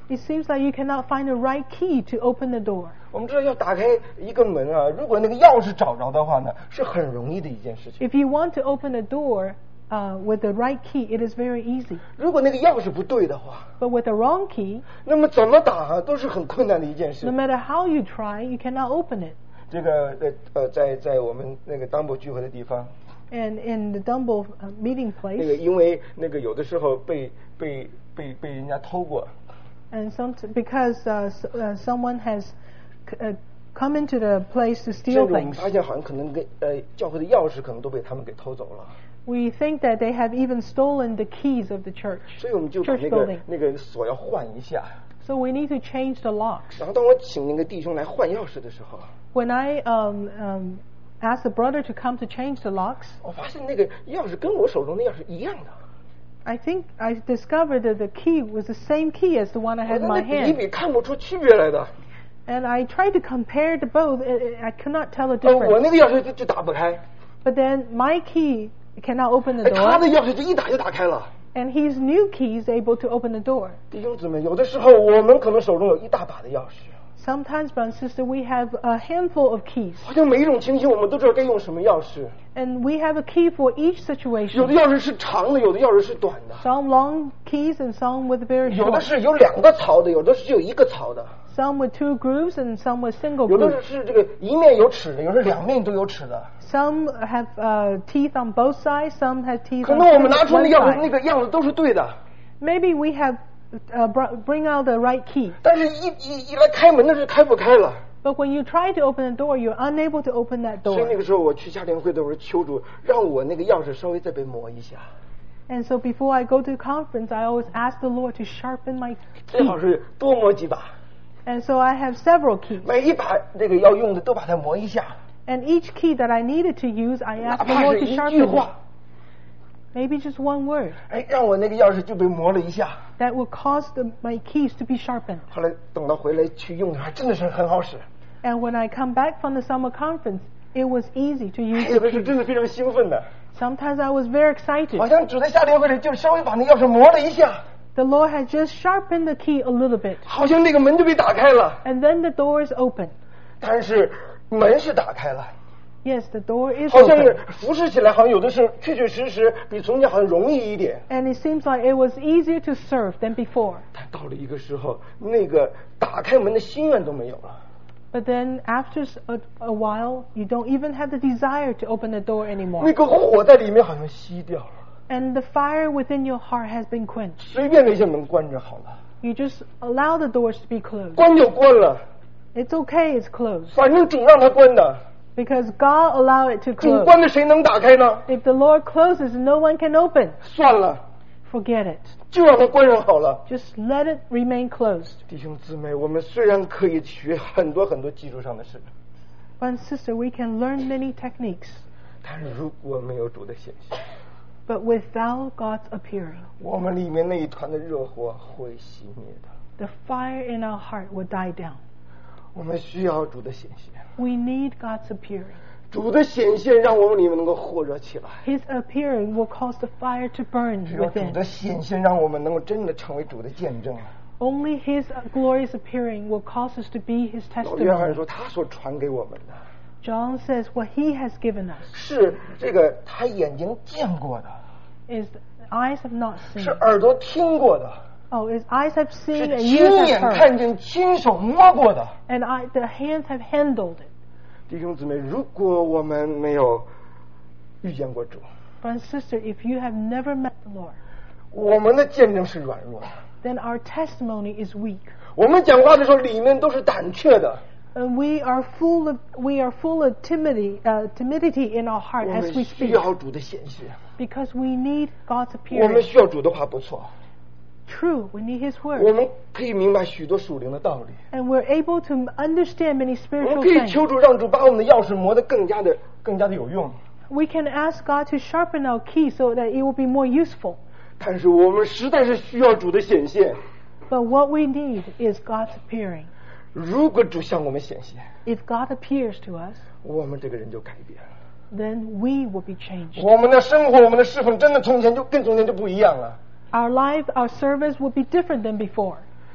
It seems like you cannot find the right key to open the door. 我们知道要打开一个门啊，如果那个钥匙找着的话呢，是很容易的一件事情。 If you want to open a door uh, with the right key, it is very easy. 如果那个钥匙不对的话， But with the wrong key, 那么怎么打啊，都是很困难的一件事 no。matter how you try, you cannot open it. 这个呃呃，在在我们那个当部聚会的地方， And in the Dumble uh, meeting 那个 place, 因为那个有的时候被被被被人家偷过， and some because uh, s- uh, someone has c- uh, come into the place to 甚 steal 至我们 things, 发现好像可能跟呃教会的钥匙可能都被他们给偷走了， we think that they have even stolen the keys of the church, 所以我们就把 church 那个 building. 那个锁要换一下。 So we need to change the locks. 然后当我请那个弟兄来换钥匙的时候， When I um, um, asked the brother to come to change the locks, 我发现那个钥匙跟我手中的钥匙一样的， I think I discovered that the key was the same key as the one I 我 had 在 in 那 my 比一 hand. 比看不出区别来的。 And I tried to compare the both. I I could not tell the 呃，我 difference. 那个钥匙就就打不开， But then my key cannot open the 哎，他的 door, 钥匙就一打就打开了。 and his new key is able to open the door. 弟兄姊妹，有的时候我们可能手中有一大把的钥匙， Sometimes, brother and sister, we have a handful of keys, 好像每一种情形我们都知道该用什么钥匙。 and we have a key for each 有的 situation. 钥匙是长的，有的钥匙是短的， Some long keys and some with very 有的 short. 是有两个槽的，有的是只有一个槽的， Some with two grooves and some with single 有的 grooves. 是这个一面有齿的，有的两面都有齿的。 Some have uh, teeth on both sides. Some have teeth 可 on 能我们拿出 one 那钥匙那 side. 个样子都是对的， Maybe we have uh, br- bring out the right key, 但是一一一来开门的是开不开了。 but when you try to open the door, you're unable to open that 所以那 door. 个时候我去家庭会的时候求主让我那个钥匙稍微再被磨一下， And so before I go to the conference, I always ask the Lord to sharpen my 最好 key. 是多磨几把， And so I have several keys. 每一把这个要用的都把它磨一下， And each key that I needed to use, I 哪 asked the 怕 Lord 是 to 一句 sharpen it. 话， Maybe just one word 哎，让我那个钥匙就被磨了一下。 that will cause the, my keys to be sharpened. 后来等到回来去用的时候，还真的是很好使。 And when I come back from the summer conference, it was easy to use 有 the 的是 key. 真的非常兴奋的， Sometimes I was very excited. 好像主在夏天会里就稍微把那钥匙磨了一下， The Lord had just sharpened the key a little bit. 好像那个门就被打开了。 And then the door is open. 但是门是打开了， Yes, the door is 好像是 open. 服侍起来，好像有的是确确实实比从前好像容易一点。 And it seems like it was easier to serve than before. 但到了一个时候，那个打开门的心愿都没有了。 But then after s- a, a while, you don't even have the desire to open the door 那 anymore. 个火在里面好像熄掉了， And the fire within your heart has been quenched. 随便那些门关着好了， You just allow the doors to be closed. 关就关了， It's okay, it's closed. 反正主让他关的， Because God allowed it to 主 close. 关的谁能打开呢？ If the Lord closes, no one can open. 算了， Forget it. 就让他关上好了。 Just let it remain closed. 弟兄姊妹，我们虽然可以学很多很多技术上的事， But sister, we can learn many techniques. 但是如果没有主的显现， But without God's appearing, 我们里面那一团的热火会熄灭的。 the fire in our heart will die down. 我们需要主的显现， We need God's appearing. 主的显现让我们里面能够火热起来。 His appearing will cause the fire to burn 只有主 within. 的显现让我们能够真的成为主的见证。 Only His glorious appearing will cause us to be His 老约翰 testimony. 说，他所传给我们的 John says what He has given us 是这个他眼睛见过的， is eyes have not 是 seen. 耳朵听过的， Oh, is eyes have 是 seen and 亲 ears 眼 have heard. 看见、亲手摸过的。 And I, the hands have handled it. 弟兄姊妹，如果我们没有遇见过主， Brother and sister, if you have never met the Lord, 我们的见证是软弱的。 then our testimony is weak. 我们讲话的时候，里面都是胆怯的。 And we are full of we are full of timidity, uh, timidity in our heart 我 as 们 we 需 speak, 要主的显现， because we need God's 我们 appearing. 需要主的话不错， True, we need His 我 word, 们可以明白许多属灵的道理， and we're able to understand many 我 spiritual 们可以 things. 求主让主把我们的钥匙磨得更加的、更加的有用。 We can ask God to sharpen our key so that it will be more useful. 但是我们实在是需要主的显现。 But what we need is God's appearing. 如果主向我们显现， If God appears to us, 我们这个人就改变了。 then we will be changed. 我们的生活、我们的侍奉，真的从前就跟从前就不一样了。 Our life, our service will be different than before.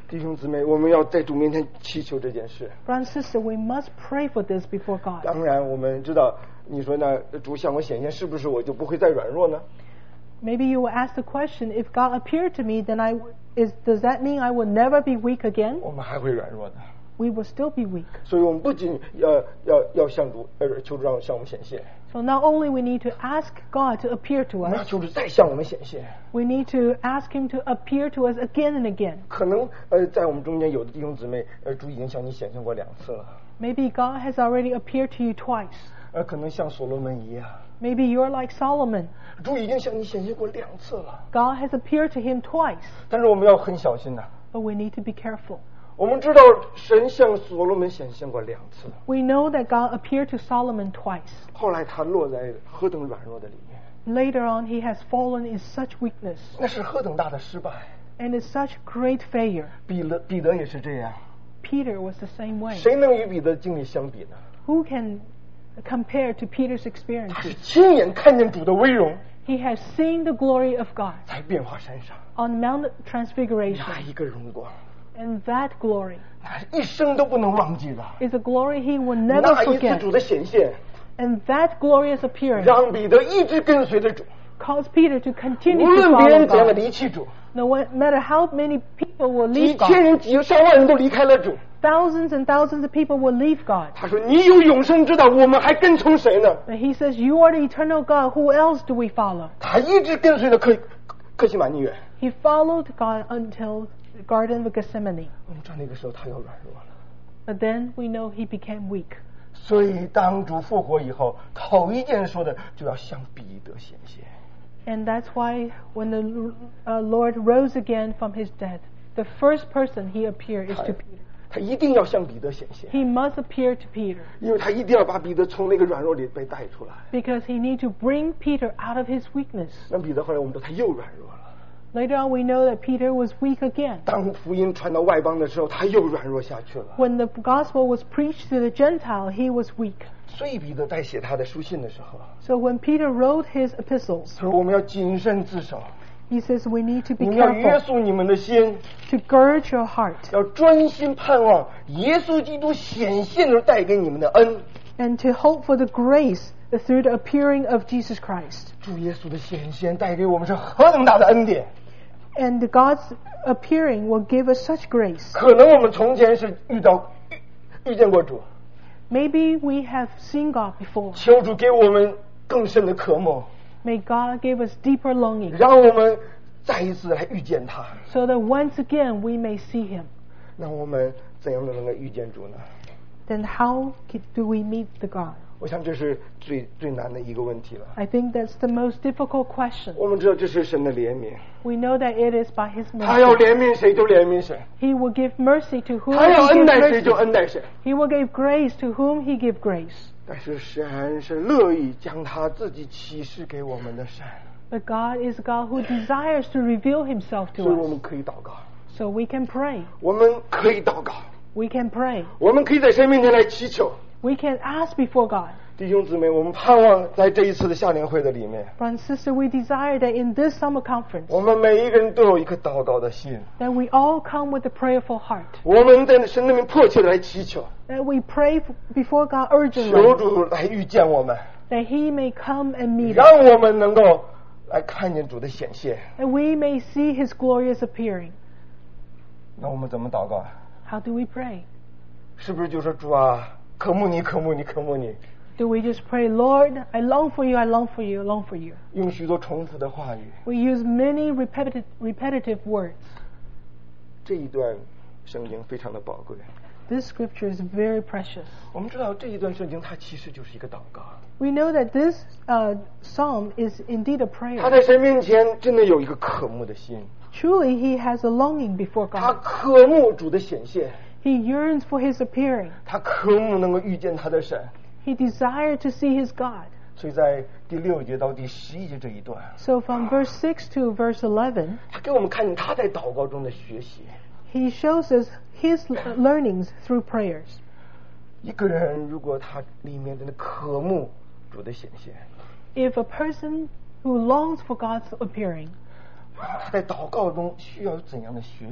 弟兄姊妹，我们要在主面前祈求这件事。 Brother and sister, we must pray for this before God. 当然，我们知道，你说呢？主向我显现，是不是我就不会再软弱呢？ Maybe you will ask the question, if God appeared to me, then I is does that mean I will never be weak again? 我们还会软弱的。 We will still be weak. 所以我们不仅要要要向主呃求主让向我们显现， So not only we need to ask God to appear to 我们要 us, 求主再向我们显现。 we need to ask Him to appear to us again and again. 可能呃在我们中间有的弟兄姊妹，呃主已经向你显现过两次了， Maybe God has already appeared to you twice. 呃可能像所罗门一样， Maybe you're like Solomon. 主已经向你显现过两次了。 God has appeared to him twice. 但是我们要很小心呐、 But we need to be careful. 我们知道神向所罗门显现过两次， We know that God appeared to Solomon twice. 后来他落在何等软弱的里面， Later on, he has fallen in such weakness 那是何等大的失败。 and in such great failure. 彼得彼得也是这样， Peter was the same way. 谁能与彼得经历相比呢？ Who can compare to Peter's 他是 experiences? 亲眼看见主的威荣， He has seen the glory of God 在变化山上， on Mount 那 Transfiguration, 一个荣光， and that glory 那一生都不能忘记的。 is a glory he will never 那一次 forget. 主的显现， And that glorious appearance 让彼得一直跟随着主， caused Peter to 无 continue to 论别 follow 人怎样的 God. 离弃主， No matter how many people will 几 leave 千 God, 人、几上万人都离开了主。 thousands and thousands of people will leave God. 他说：“你有永生之道，我们还跟从谁呢 But he says, you are the eternal God, who else do we follow?？” 他一直跟随着克克西玛尼园。 He followed God until the Garden of Gethsemane. 我们知道那个时候他又软弱了。 But then we know he became weak. 所以当主复活以后，头一件说的就要向彼得显现。 And that's why when the uh, Lord rose again from his death, the first person he appeared is to Peter. 他一定要向彼得显现， He must appear to Peter 因为他一定要把彼得从那个软弱里被带出来。 because he need to bring Peter out of his weakness. 那彼得后来我们知道他又软弱了。 Later on, we know that Peter was weak again. 当福音传到外邦的时候，他又软弱下去了。 When the gospel was preached to the Gentile, he was weak. 所以彼得在写他的书信的时候， So when Peter wrote his epistles, 他说我们要谨慎自守， he says we need to be 你们要约 careful 束你们的心， to gird your heart 要专心盼望耶稣基督显现而带给你们的恩。 and to hope for the grace through the appearing of Jesus Christ. 主耶稣的显现带给我们是何等大的恩典！ And God's appearing will give us such grace. 可能我们从前是遇到遇遇见过主， Maybe we have seen God before. 求主给我们更深的渴慕， May God give us deeper longing 让我们再一次来遇见他。 so that once again we may see Him. 那我们怎样的能够遇见主呢？ Then how do we meet the God? 我想这是最最难的一个问题了。 I think that's the most difficult question. 我们知道这是神的怜悯， We know that it is by His 他要 mercy. 怜悯谁就怜悯谁， He will give mercy to whom 他要 He 恩 gives 待谁 mercy. 就恩待谁。 He will give grace to whom He gives grace. 但是神是乐意将他自己启示给我们的神， But God is a God who desires to reveal Himself 所以我 to us. 们可以祷告， So we can pray. 我们可以祷告， We can pray. 我们可以在神面前来祈求。 We can ask before God. 弟兄姊妹，我们盼望在这一次的夏令会的里面， Brother and sister, we desire that in this summer conference, 我们每一个人都有一颗祷告的心， that we all come with a prayerful heart. 我们在神那边迫切的来祈求， That we pray before God 求 urgently, 主来遇见我们， that He may come and meet us. 让我们能够来看见主的显现。 That we may see His glorious appearing. 那我们怎么祷告？ How do we pray? 是不是就说主啊，渴慕你，渴慕你，渴慕你？ Do we just pray, Lord, I long for you, I long for you, I long for you? 用许多重复的话语。 We use many repetitive, repetitive words. 这一段圣经非常的宝贵。 This scripture is very precious. 我们知道这一段圣经它其实就是一个祷告， We know that this uh, psalm is indeed a 他 prayer. 在神面前真的有一个渴慕的心， Truly, he has a longing before 他 God. 渴慕主的显现， He yearns for His appearing. 他渴慕能够遇见他的神。 He desired to see His God. 所以在第六节到第十一节这一段， So from verse six to verse eleven, 他给我们看见他在祷告中的学习。 he shows us his learnings through prayers. 一个人如果他里面真的渴慕主的显现， If a person who longs for God's appearing, 他在祷告中需要有怎样的学习呢？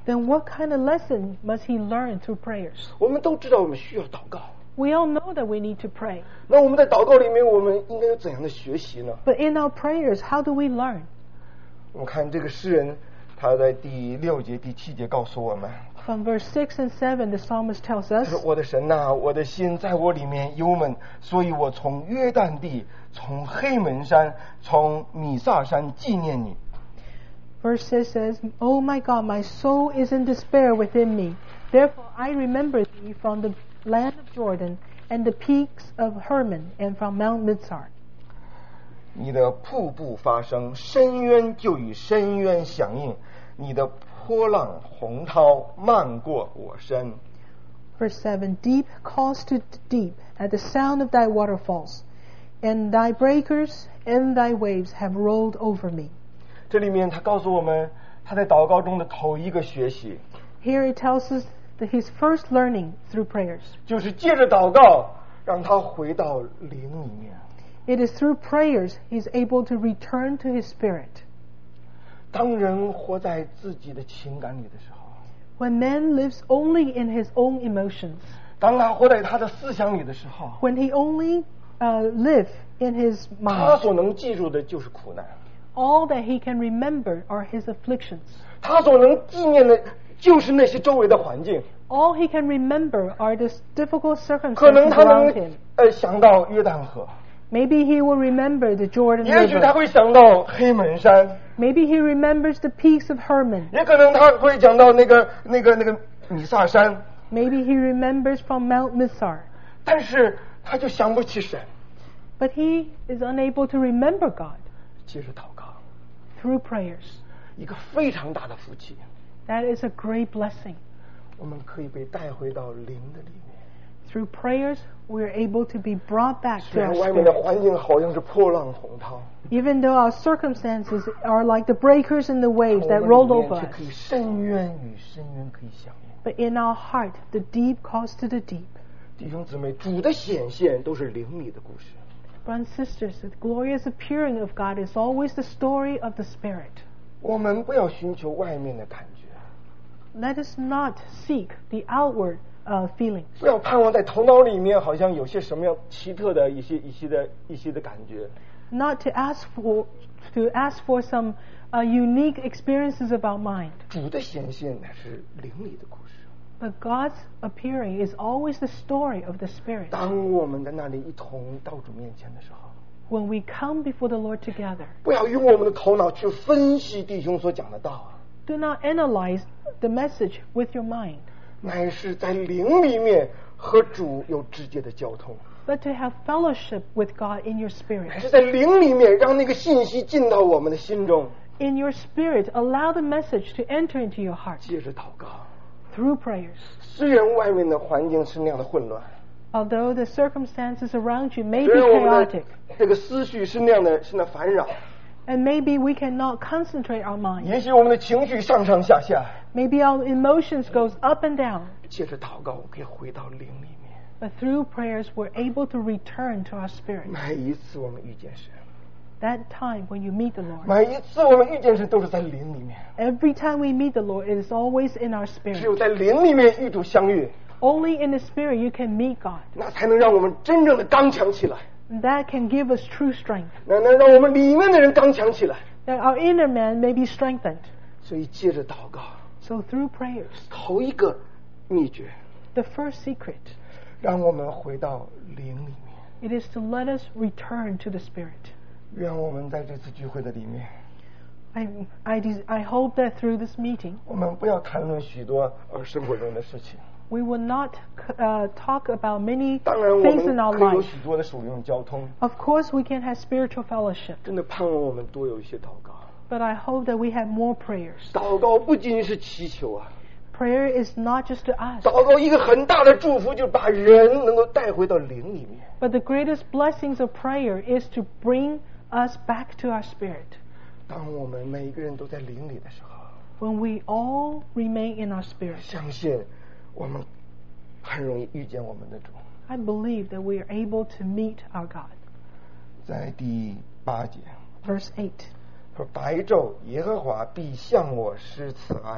then what kind of lesson must he learn through prayers? 我们都知道我们需要祷告， We all know that we need to pray. 那我们在祷告里面，我们应该有怎样的学习呢？ But in our prayers, how do we learn? 我们看这个诗人，他在第六节、第七节告诉我们， From verse six and seven, the psalmist tells 他 us, 说：“我的神呐、我的心在我里面忧闷，所以我从约旦地、从黑门山、从米萨山纪念你。” verse six says, "Oh my God, my soul is in despair within me. Therefore I remember thee from the land of Jordan and the peaks of Hermon and from Mount Mizar." 你的瀑布发生，深渊就与深渊响应；你的波浪洪涛漫过我身。 Verse seven, "Deep calls to deep at the sound of thy waterfalls, and thy breakers and thy waves have rolled over me." 这里面他告诉我们，他在祷告中的头一个学习， Here it tells us that his first learning through prayers. 就是借着祷告让他回到灵里面。 It is through prayers he's able to return to his spirit. 当人活在自己的情感里的时候， When man lives only in his own emotions, 当他活在他的思想里的时候， when he only uh, live in his 他 mind, 所能记住的就是苦难， all that he can remember are his afflictions. 他所能纪念的就是那些周围的环境。 All he can remember are the difficult 可能 circumstances 他 around 能 him. 呃想到约旦河， Maybe he will remember the Jordan 也许他 River. 会想到黑门山， Maybe he remembers the peaks of Hermon. 也可能他会讲到那个那个那个米萨山， Maybe he remembers from Mount Mizar. 但是他就想不起神。 But he is unable to remember God 接着祷告， through prayers. 一个非常大的福气， That is a great blessing. 我们可以被带回到灵的里面。 Through prayers, we are able to be brought back 虽 to 然 our 外面的 spirit. 环境好像是波浪洪涛， Even though our circumstances are like the breakers and the 我 waves that 们 rolled 里 over 面却 us. 可以深渊与深渊可以响应。 But in our heart, the deep calls to the deep. 弟兄姊妹，主的显现都是灵里的故事。 Brothers and sisters, the glorious appearing of God is always the story of the Spirit. 我们不要寻求外面的感觉， Let us not seek the outward uh, feelings. 不要盼望在头脑里面好像有些什么样奇特的一些一些的一些的感觉。 Not to ask for to ask for some uh, unique experiences of our mind. 主的显现乃是灵里的故事。 But God's appearing is always the story of the Spirit. 当我们在那里一同到主面前的时候， When we come before the Lord together, 不要用我们的头脑去分析弟兄所讲的道， do not analyze the message with your mind, 乃是在灵里面和主有直接的交通， but to have fellowship with God in your 乃 spirit. 是在灵里面让那个信息进到我们的心中。 In your spirit, allow the message to enter into your heart 接着祷告， through prayers. 虽然外面的环境是那样的混乱， Although the circumstances around you may 虽 be 然我们 chaotic, 的这个思绪是那样的是那烦扰， and maybe we cannot concentrate our mind. 也许我们的情绪上上下下， Maybe our emotions goes up and down. 借着祷告，我可以回到灵里面。 But through prayers, we're able to return to our spirit. 每一次我们遇见神， That time when you meet the Lord. 每一次我们遇见神都是在灵里面。 Every time we meet the Lord, it is always in our 只有 spirit. 在灵里面与主相遇， Only in the spirit you can meet God. 那才能让我们真正的刚强起来， That can give us true strength. 那能让我们里面的人刚强起来。 That our inner man may be strengthened. 所以借着祷告， So through prayers, 头一个秘诀， the first secret, 让我们回到灵里面。 it is to let us return to the spirit. 愿我们在这次聚会的里面， I, I, des- I hope that through this meeting, 我们不要谈论许多呃生活中的事情。 we will not uh, talk about many 当然，我 things in 们 our 可以有 life. 许多的属灵交通。 Of course, we can have spiritual fellowship, 真的盼望我们多有一些祷告。 but I hope that we have more prayers. 祷告不仅仅是祈求啊， Prayer is not just to us, 祷告一个很大的祝福，就把人能够带回到灵里面。 but the greatest blessings of prayer is to bring us back to our spirit. 当我们每一个人都在灵里的时候， When we all remain in our spirit, 相信我们很容易遇见我们的主。 I believe that we are able to meet our God. 在第八节 Verse eight. 说：“白昼耶和华必向我施慈爱，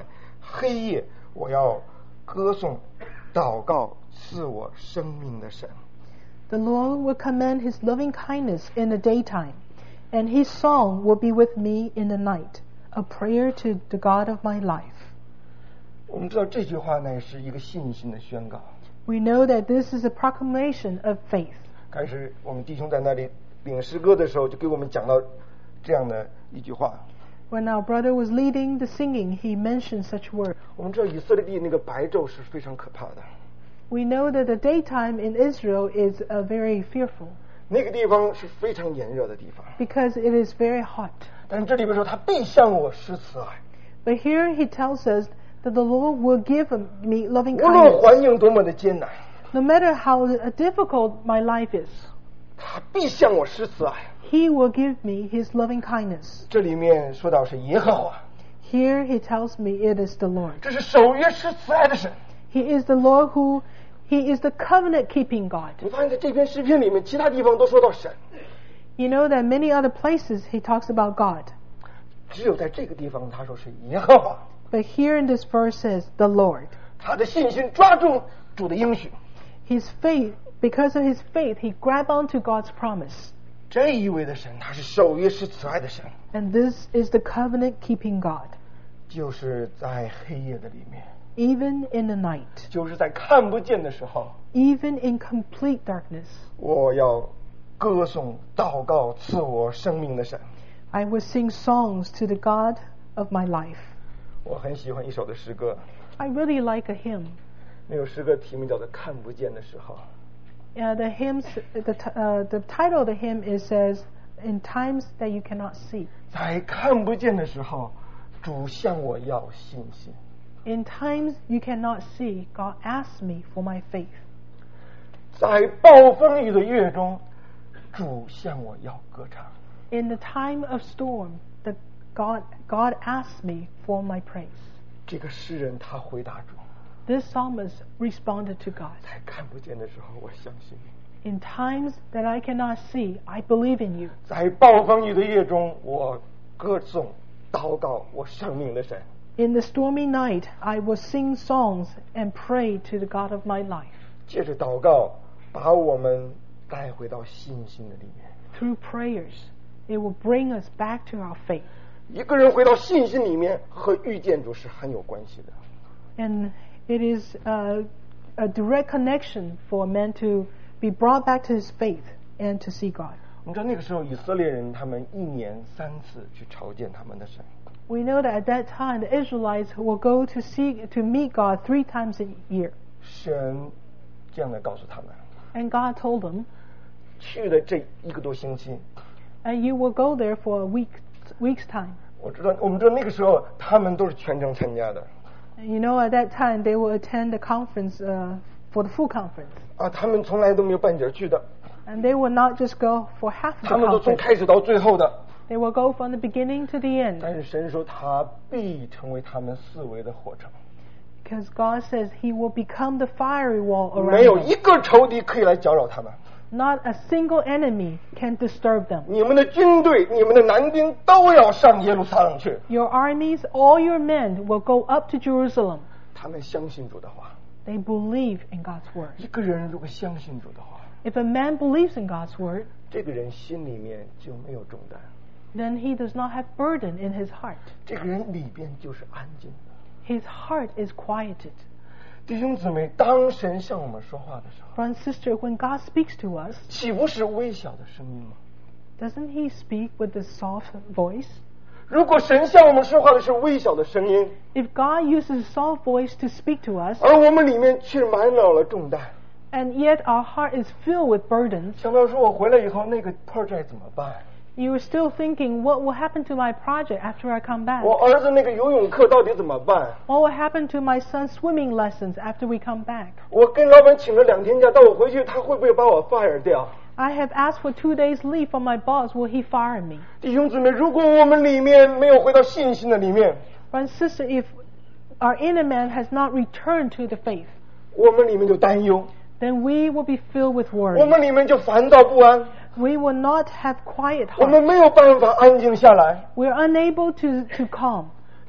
黑夜我要歌颂、祷告赐我生命的神。 The Lord will command his loving kindness in the daytime, and his song will be with me in the night, a prayer to the God of my life. 我们知道这句话乃是一个信心的宣告。 We know that this is a proclamation of faith. 开始我们弟兄在那里领诗歌的时候，就给我们讲到这样的一句话。 When our brother was leading the singing, he mentioned such words. 我们知道以色列地那个白昼是非常可怕的。 We know that the daytime in Israel is uh, very fearful. 那个地方是非常炎热的地方。 Because it is very hot. 但是这里边说他必向我施慈爱。 But here he tells us that the Lord will give me loving 无论 kindness. 环境多么的艰难， No matter how difficult my life is, 他必向我施慈爱。 he will give me his loving kindness. 这里面说到是耶和华， Here he tells me it is the Lord. 这是守约施慈爱的神。 He is the Lord who, he is the covenant-keeping God. 你发现在这篇诗篇里面，其他地方都说到神， You know that many other places he talks about God. 只有在这个地方他说是耶和华。 But here in this verse says the Lord. 他的信心抓住主的应许。 His faith, because of his faith, he grabbed onto God's promise. 这一位的神，他是守约施慈爱的神， And this is the covenant-keeping God. 就是在黑夜的里面， Even in the night, 就是在看不见的时候， even in complete darkness, 我要歌颂、祷告赐我生命的神。 I will sing songs to the God of my life. 我很喜欢一首的诗歌， I really like a hymn. 那首诗歌题目叫做《看不见的时候》。 Uh, the hymns, the, t- uh, the title of the hymn is says, "In times that you cannot see." 在看不见的时候，主向我要信心。 In times you cannot see, God asks me for my faith. 在暴风雨的月中，主向我要歌唱。 In the time of storm, the God God asks me for my praise. 这个诗人他回答主， This psalmist responded to God. 在看不见的时候，我相信你； In times that I cannot see, I believe in you. 在暴风雨的夜中，我歌颂、祷告我生命的神。 In the stormy night, I will sing songs and pray to the God of my life. 借着祷告，把我们带回到信心的里面。 Through prayers, it will bring us back to our faith. 一个人回到信心里面，和遇见主是很有关系的。 And it is uh, a direct connection for a man to be brought back to his faith and to see God. 我们知道那个时候以色列人他们一年三次去朝见他们的神。 We know that at that time the Israelites will go to see to meet God three times a year. 神这样的告诉他们， And God told them, 去了这一个多星期， and you will go there for a week week's time. 我知道我们知道那个时候他们都是全程参加的 And you know, at that time they will attend the conference uh, for the full conference. 啊，他们从来都没有半截去的， And they will not just go for half of 他 the 们都从 conference. 开始到最后的。 They will go from the beginning to the end. 但是神说他必成为他们四围的火城， Because God says he will become the fiery wall 没有 around 一 them. 个仇敌可以来搅扰他们。 Not a single enemy can disturb them. 你们的军队、你们的男兵都要上耶路撒冷去。 Your armies, all your men will go up to Jerusalem. 他们相信主的话。 They believe in God's word. 一个人如果相信主的话， If a man believes in God's word, 这个人心里面就没有重担， then he does not have burden in his heart. 这个人里边就是安静的。 His heart is quieted. 弟兄姊妹，当神向我们说话的时候， Brother and sister, when God speaks to us, 岂不是微小的声音吗？ doesn't he speak with a soft voice? 如果神向我们说话的是微小的声音， If God uses a soft voice to speak to us, 而我们里面却满了了重担， and yet our heart is filled with burdens, 想到说我回来以后那个 project 怎么办？ you are still thinking, what will happen to my project after I come back? 我儿子那个游泳课到底怎么办？ What will happen to my son's swimming lessons after we come back? 我跟老板请了两天假，到我回去他会不会把我 fire 掉？ I have asked for two days leave from my boss. Will he fire me? 弟兄姊妹，如果我们里面没有回到信心的里面， Brother and sister, if our inner man has not returned to the faith, 我们里面就担忧， then we will be filled with 我 worry. 们里面就烦躁不安， We will not have quiet 我们 hearts. 没有办法安静下来。 We are unable to, to calm.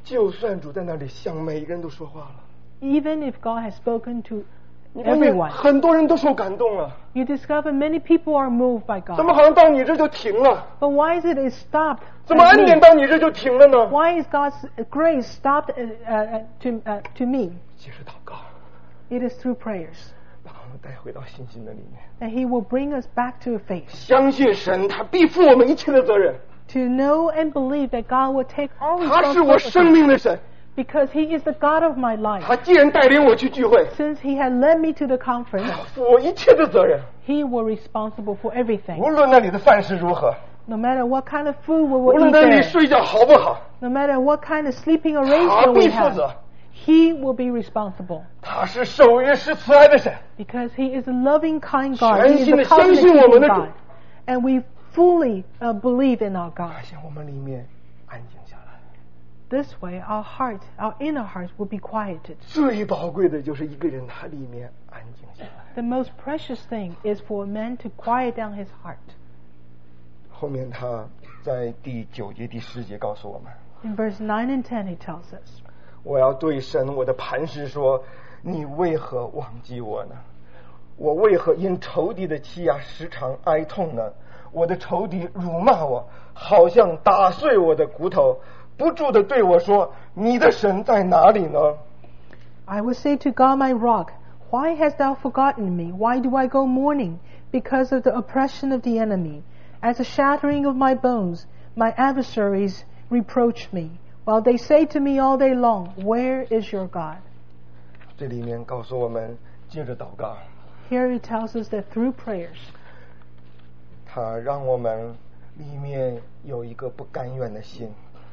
就算主在那里向每一个人都说话了， Even if God has spoken to 你发现 everyone, 很多人都受感动了， you discover many people are moved by 怎么 God. 好像到你这就停了？ But why is it it stopped? 怎么 at 恩 me? 典到你这就停了呢？ Why is God's grace stopped uh, uh, to uh, to me? 其实祷告， It is through prayers 把我们带回到信心的里面， that He will bring us back to faith, 相信神，他必负我们一切的责任， to know and believe that God will take all 他是我生 responsibility 命的神， because He is the God of my life. 他既然带领我去聚会， Since He had led me to the conference, 他负我一切的责任， He will responsible for everything. 无论那里的饭食如何， No matter what kind of food we 无 will 论 eat 那里 there, 睡觉好不好， no matter what kind of sleeping 他 arrangement 必 we 负责 have, He will be responsible 他是守约是慈爱的神， because He is a loving, kind God. He is 全心 a 地相信我们的 covenant-keeping 主。 God. And we fully uh, believe in our 发 God. 现我们里面安静下来。 This way, our heart, our inner hearts will be quieted. 最宝贵的就是一个人他里面安静下来。 The most precious thing is for a man to quiet down his heart. 后面他在第九节、第十节告诉我们： In verse nine and ten, he tells us, 我要对神我的磐石说，你为何忘记我呢？我为何因仇敌的欺压时常哀痛呢？我的仇敌辱骂我，好像打碎我的骨头，不住地对我说：你的神在哪里呢？ I will say to God my rock, why hast thou forgotten me? Why do I go mourning? Because of the oppression of the enemy. As a shattering of my bones, my adversaries reproach me, while they say to me all day long, where is your God? 这里面告诉我们，接着祷告， Here he tells us that through prayers, 他让我们里面有一个不甘愿的心，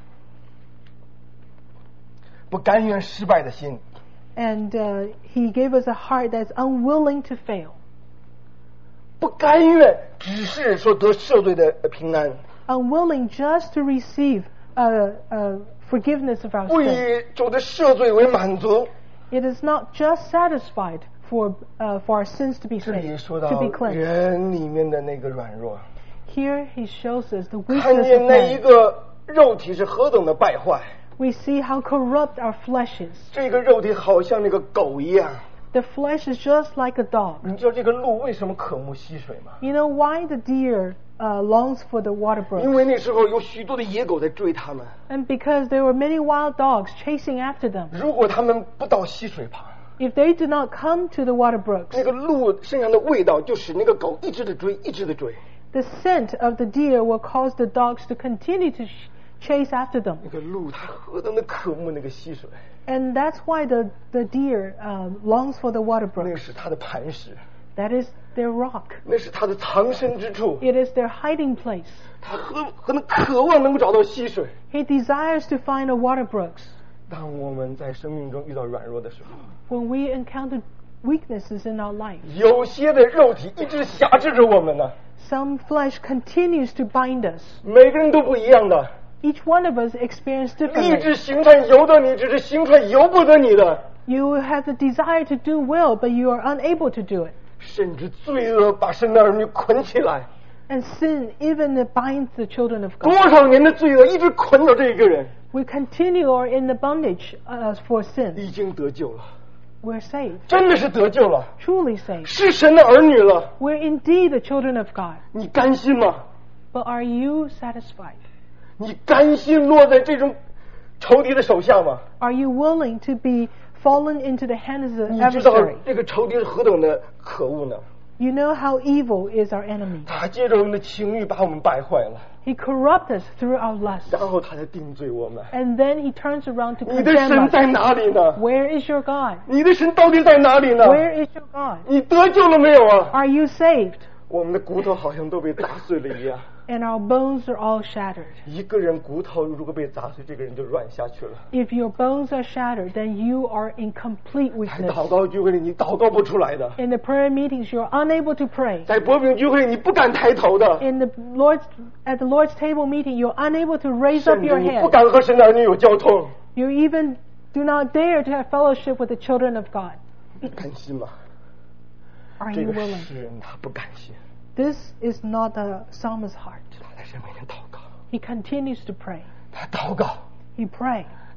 不甘愿失败的心， and uh, he gave us a heart that's unwilling to fail, 不甘愿只是说得赦罪的平安， unwilling just to receive uh, uh, forgiveness of our 不 sins. 以主的赦罪为满足。 It is not just satisfied for uh, for our sins to be 这里 saved, 说到 to be cleansed. 人里面的那个软弱， Here he shows us the 看 weakness 见 of 那一 man. 个肉体是何等的败坏， We see how corrupt our flesh is. 这个肉体好像那个狗一样。 The flesh is just like a dog. 你知道这个鹿为什么渴慕溪水吗？ You know why the deer uh, longs for the water 因 brook? 为那时候有许多的野狗在追它们， And because there were many wild dogs chasing after them. 如果它们不到溪水旁， If they do not come to the water 那 brooks, 个鹿身上的味道就使那个狗一直的追，一直的追。 the scent of the deer will cause the dogs to continue to sh- chase after them. 那个鹿它何等的渴慕那个溪水， And that's why the, the deer um, longs for the water 那 brook. 是它的磐石， That is their rock. 那是它的藏身之处。 It is their hiding place. 它何何能渴望能够找到溪水。 He desires to find a water brooks. 当我们在生命中遇到软弱的时候， When we encounter weaknesses in our life, 有些的肉体一直辖制着我们呢。 some flesh continues to bind us. 每个人都不一样的， Each one of us experience 立 differently. 志行善由得你，只是行善由不得你的。 You have the desire to do well, but you are unable to do it. 甚至罪恶把神的儿女捆起来， And sin even binds the children of 多 God. 少年的罪恶一直捆着这一个人， We continue or in the bondage uh, for sin. 已经得救了， We're saved, 真的是得救了， truly saved. 是神的儿女了。 We're indeed the children of God. 你甘心吗？ But are you satisfied? 你甘心落在这种仇敌的手下吗？ Are you willing to be fallen into the hands of 你 the 知道 adversary? 这个仇敌是何等的可恶呢？ You know how evil is our enemy. 他借着我们的情欲把我们败坏了， He corrupts us through our lust. 然后他才定罪我们。 And then he turns around to 你的 condemn 神在 us. 哪里呢？ Where is your God? 你的神到底在哪里呢？ Where is your God? 你得救了没有啊？ Are you saved? 我们的骨头好像都被砸碎了一样。 And our bones are all shattered. 一个人骨头如果被砸碎，这个人就软下去了。 If your bones are shattered, then you are in complete 在 weakness. 祷告聚会里，你祷告不出来的； In the prayer meetings, you're unable to pray. 在薄饼聚会里，你不敢抬头的； In the Lord's at the Lord's table meeting, you're unable to raise up 甚至 your 你 head. 不敢和神的儿女有交通。 You even do not dare to have fellowship with the children of God. 你甘心吗？ Are 这 you 个 willing? 诗人他不甘心， This is not the psalmist's heart. 他在神面前祷告， He continues to pray. 他祷告， He prayed.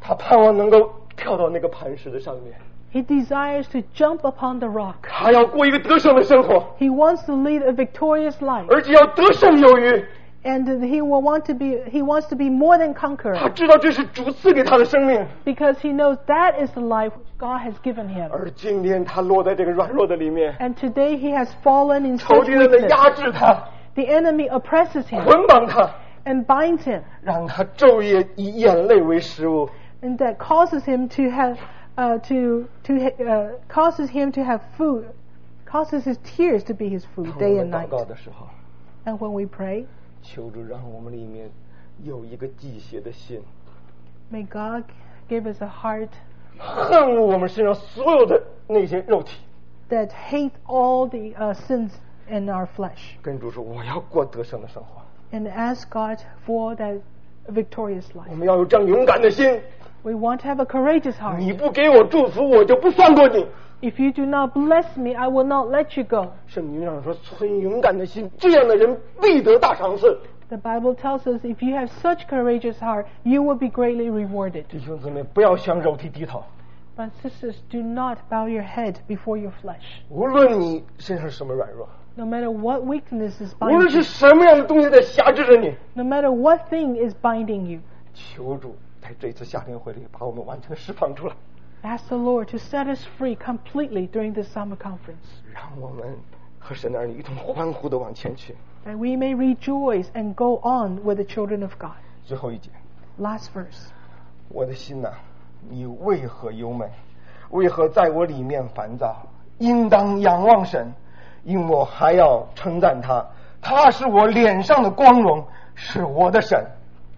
他盼望能够跳到那个磐石的上面。 He desires to jump upon the rock. 他要过一个得胜的生活， He wants to lead a victorious life. 而且要得胜有余。 And he will want to be, he wants to be more than 他 conqueror. 知道这是主赐给他的生命， Because he knows that is the life which God has given him. 而今天他落在这个软弱的里面， And today he has fallen in 仇 such 敌人的 weakness. 压制他， The enemy oppresses him 捆绑他， and binds him. 让他昼夜以眼泪为食物。 And that causes him to have, uh, to, to, uh, causes him to have food, causes his tears to be his 当 food 我 day 们 and 祷 night. 告的时候， And when we pray, 求主让我们里面有一个忌邪的心， may God give us a heart 恨恶我们身上所有的那些肉体。 that hates all the uh, sins in our flesh. 跟主说，我要过得胜的生活。 And ask God for that victorious 我 life. 们要有这样勇敢的心。 We want to have a courageous heart. 你不给我祝福，我就不放过你。 If you do not bless me, I will not let you go. 圣经上说，存勇敢的心，这样的人必得大赏赐。 The Bible tells us if you have such courageous heart, you will be greatly rewarded. 弟兄姊妹，不要向肉体低头。 But sisters, do not bow your head before your flesh. 无论你身上什么软弱， No matter what weakness is 无论 binding 是 you, 什么样的东西在辖制着你， no matter what thing is binding you, 求主在这次夏天会里把我们完全的释放出来， ask the Lord to set us free completely during this summer conference, 让我们和神的儿女一同欢呼的往前去。 that we may rejoice and go on with the children of God. 最后一节， Last verse. 我的心呐、你为何忧闷？为何在我里面烦躁？应当仰望神，因我还要称赞他，他是我脸上的光荣，是我的神。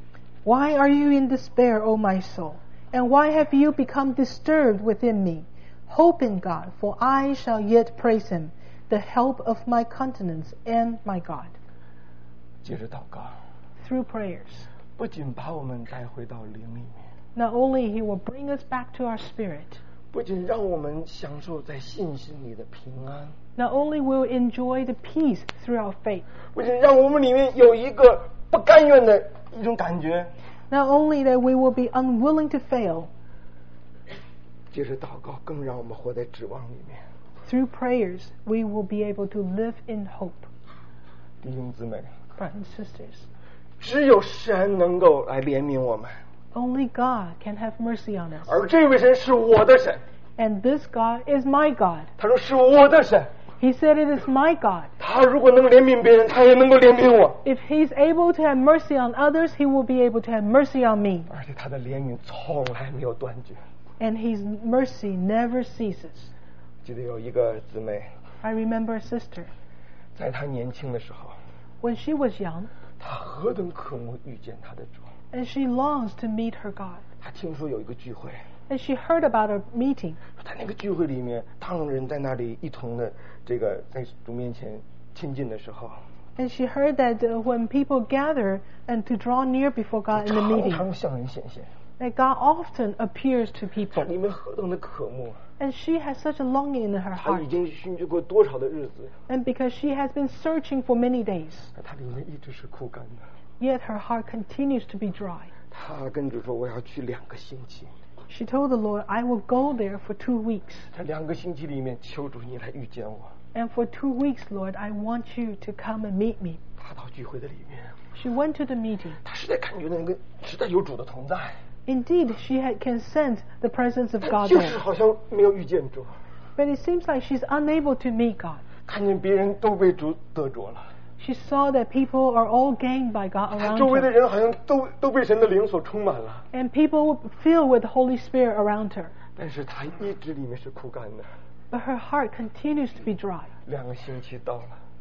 Why are you in despair, O my soul? And why have you become disturbed within me? Hope in God, for I shall yet praise him, the help of my countenance and my God. 接着祷告， Through prayers. 不仅把我们带回到灵里面， Not only he will bring us back to our spirit, 不仅让我们享受在信心里的平安， not only will we enjoy the peace through our faith, 不仅让我们里面有一个不甘愿的一种感觉， not only that we will be unwilling to fail, 接着祷告更让我们活在指望里面。 through prayers we will be able to live in hope. 弟兄姊妹， Brothers and sisters, 只有神能够来怜悯我们， only God can have mercy on us. 而这位神是我的神。 And this God is my God. 他说是我的神， He said it is my God. 他如果能怜悯别人，他也能够怜悯我。 If he's able to have mercy on others, he will be able to have mercy on me. 而且他的怜悯从来没有断绝。 And his mercy never ceases. 记得有一个姊妹， I remember a sister. 在她年轻的时候， When she was young, 她何等渴慕遇见她的主。 and she longs to meet her God. 她听说有一个聚会， And she heard about a meeting. 在那个聚会里面，当人在那里一同的这个在主面前亲近的时候， And she heard that uh, when people gather and to draw near before God in the 常 meeting, 常向人显现， that God often appears to 在 people. 里面何等的渴慕。 And she has such a longing in her 她 heart. 已经寻求过多少的日子， And because she has been searching for many days, 她里面一直是枯干的。 yet her heart continues to be dry. 她跟主说：“我要去两个星期， She told the Lord, I will go there for two weeks. 在两个星期里面，求主你来遇见我。” And for two weeks, Lord, I want you to come and meet me. 她到聚会的里面， She went to the meeting. 她实在感觉那个实在有主的同在， Indeed, she had, can sense the presence of 但 God 就是 there. 好像没有遇见主。 But it seems like she's unable to meet God. 看见别人都被主得着了， She saw that people are all gained by God 她 around 周围的 her. 人好像都都被神的灵所充满了， And people were filled with the Holy Spirit around her. 但是她一直里面是枯干的。 But her heart continues to be dry. 两个星期到了，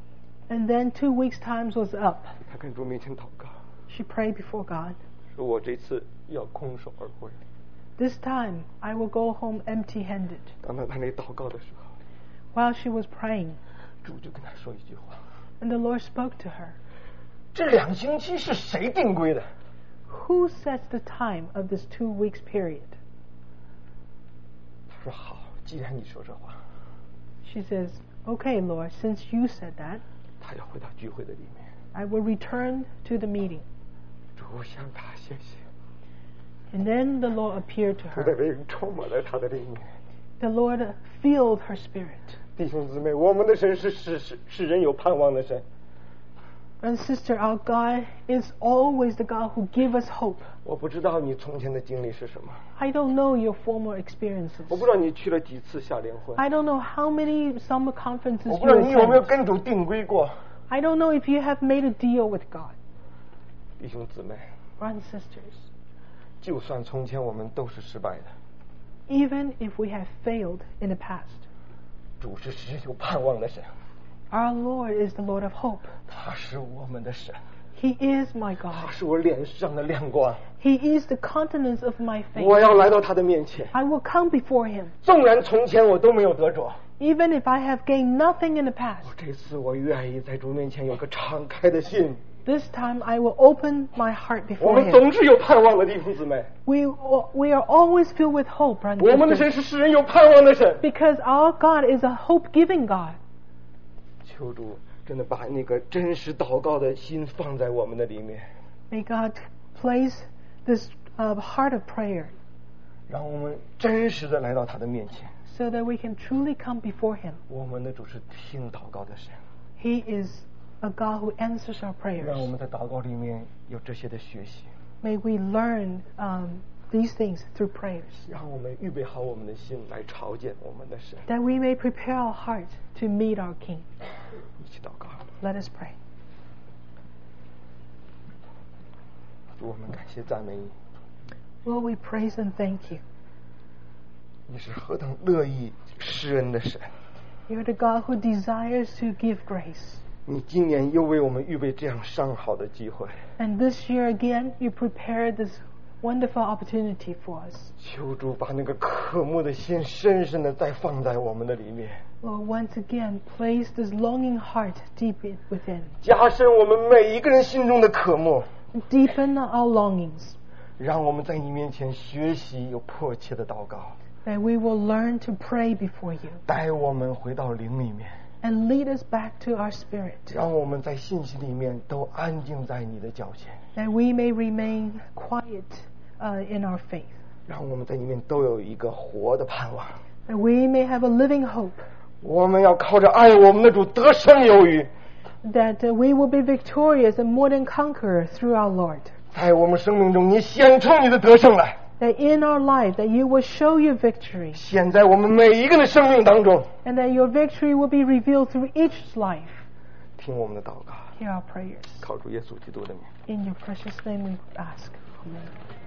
And then two weeks' time was up. 她跟主面前祷告， She prayed before God. 说我这次要空手而回。 This time, I will go home empty-handed. 当她在那里祷告的时候， While she was praying, 主就跟她说一句话： and the Lord spoke to her. 这两星期是谁定规的？ Who sets the time of this two weeks period? 她说好，既然你说这话， She says, Okay, Lord, since you said that, 她要回到聚会的里面。 I will return to the meeting. 主向她谢谢， And then the Lord appeared to 主的 her. 灵充满了她的里面。 The Lord filled her spirit. 弟兄姊妹，我们的神是使使使人有盼望的神。 And sister, our God is always the God who gives us hope. 我不知道你从前的经历是什么， I don't know your former experiences. 我不知道你去了几次夏令会， I don't know how many summer conferences 我不 you 知道你有没有 attend. 跟主定规过。 I don't know if you have made a deal with God. 弟兄姊妹， Brothers and sisters, 就算从前我们都是失败的， even if we have failed in the past, 主是使人有盼望的神， our Lord is the Lord of hope. 他是我们的神， He is my 他 God. 是我脸上的亮光。 He is the countenance of my 我 face. 要来到他的面前， I will come before Him. 纵然从前我都没有得着， Even if I have gained nothing in the past, 这次我愿意在主面前有个敞开的心。 this time I will open my heart 我 before 们 Him. 总是有盼望的，弟兄姊妹。 We, we are always filled with hope, brothers 我 and 们的神 sisters, 是使人有盼望的神。 because our God is a hope-giving God. 求主真的把那个真实祷告的心放在我们的里面， May God place this uh, heart of prayer 让我们真实的来到他的面前。 so that we can truly come before Him. 我们的主是听祷告的神， He is a God who answers our 让我 prayers. 们在祷告里面有这些的学习， May we learn um, these things through prayers, 让我们预备好我们的心来朝见我们的神。 that we may prepare our heart to meet our King. 一起祷告， Let us pray. 主，我们感谢赞美你， Lord, we praise and thank you. 你是何等乐意施恩的神。 You're the God who desires to give grace. 你今年又为我们预备这样上好的机会， And this year again, you prepared this wonderful opportunity for us. 求主把那个渴慕的心深深的再放在我们的里面， Lord, once again, place this longing heart deep in- within. 加深我们每一个人心中的渴慕， Deepen our longings, 让我们在你面前学习有迫切的祷告， that we will learn to pray before you 带我们回到灵里面， and lead us back to our spirit, 让我们在信息里面都安静在你的脚前， that we may remain quiet uh, in our faith, 让我们在里面都有一个活的盼望。 that we may have a living hope, 我们要靠着爱我们的主得胜有余， that uh, we will be victorious and more than conqueror through our Lord, 在我们生命中你显出你的得胜来， that in our life that you will show your victory, 显在我们每一个人的生命当中。 and that your victory will be revealed through each life. 听我们的祷告， Hear our prayers. 靠主耶稣基督的名。 In your precious name we ask. Amen.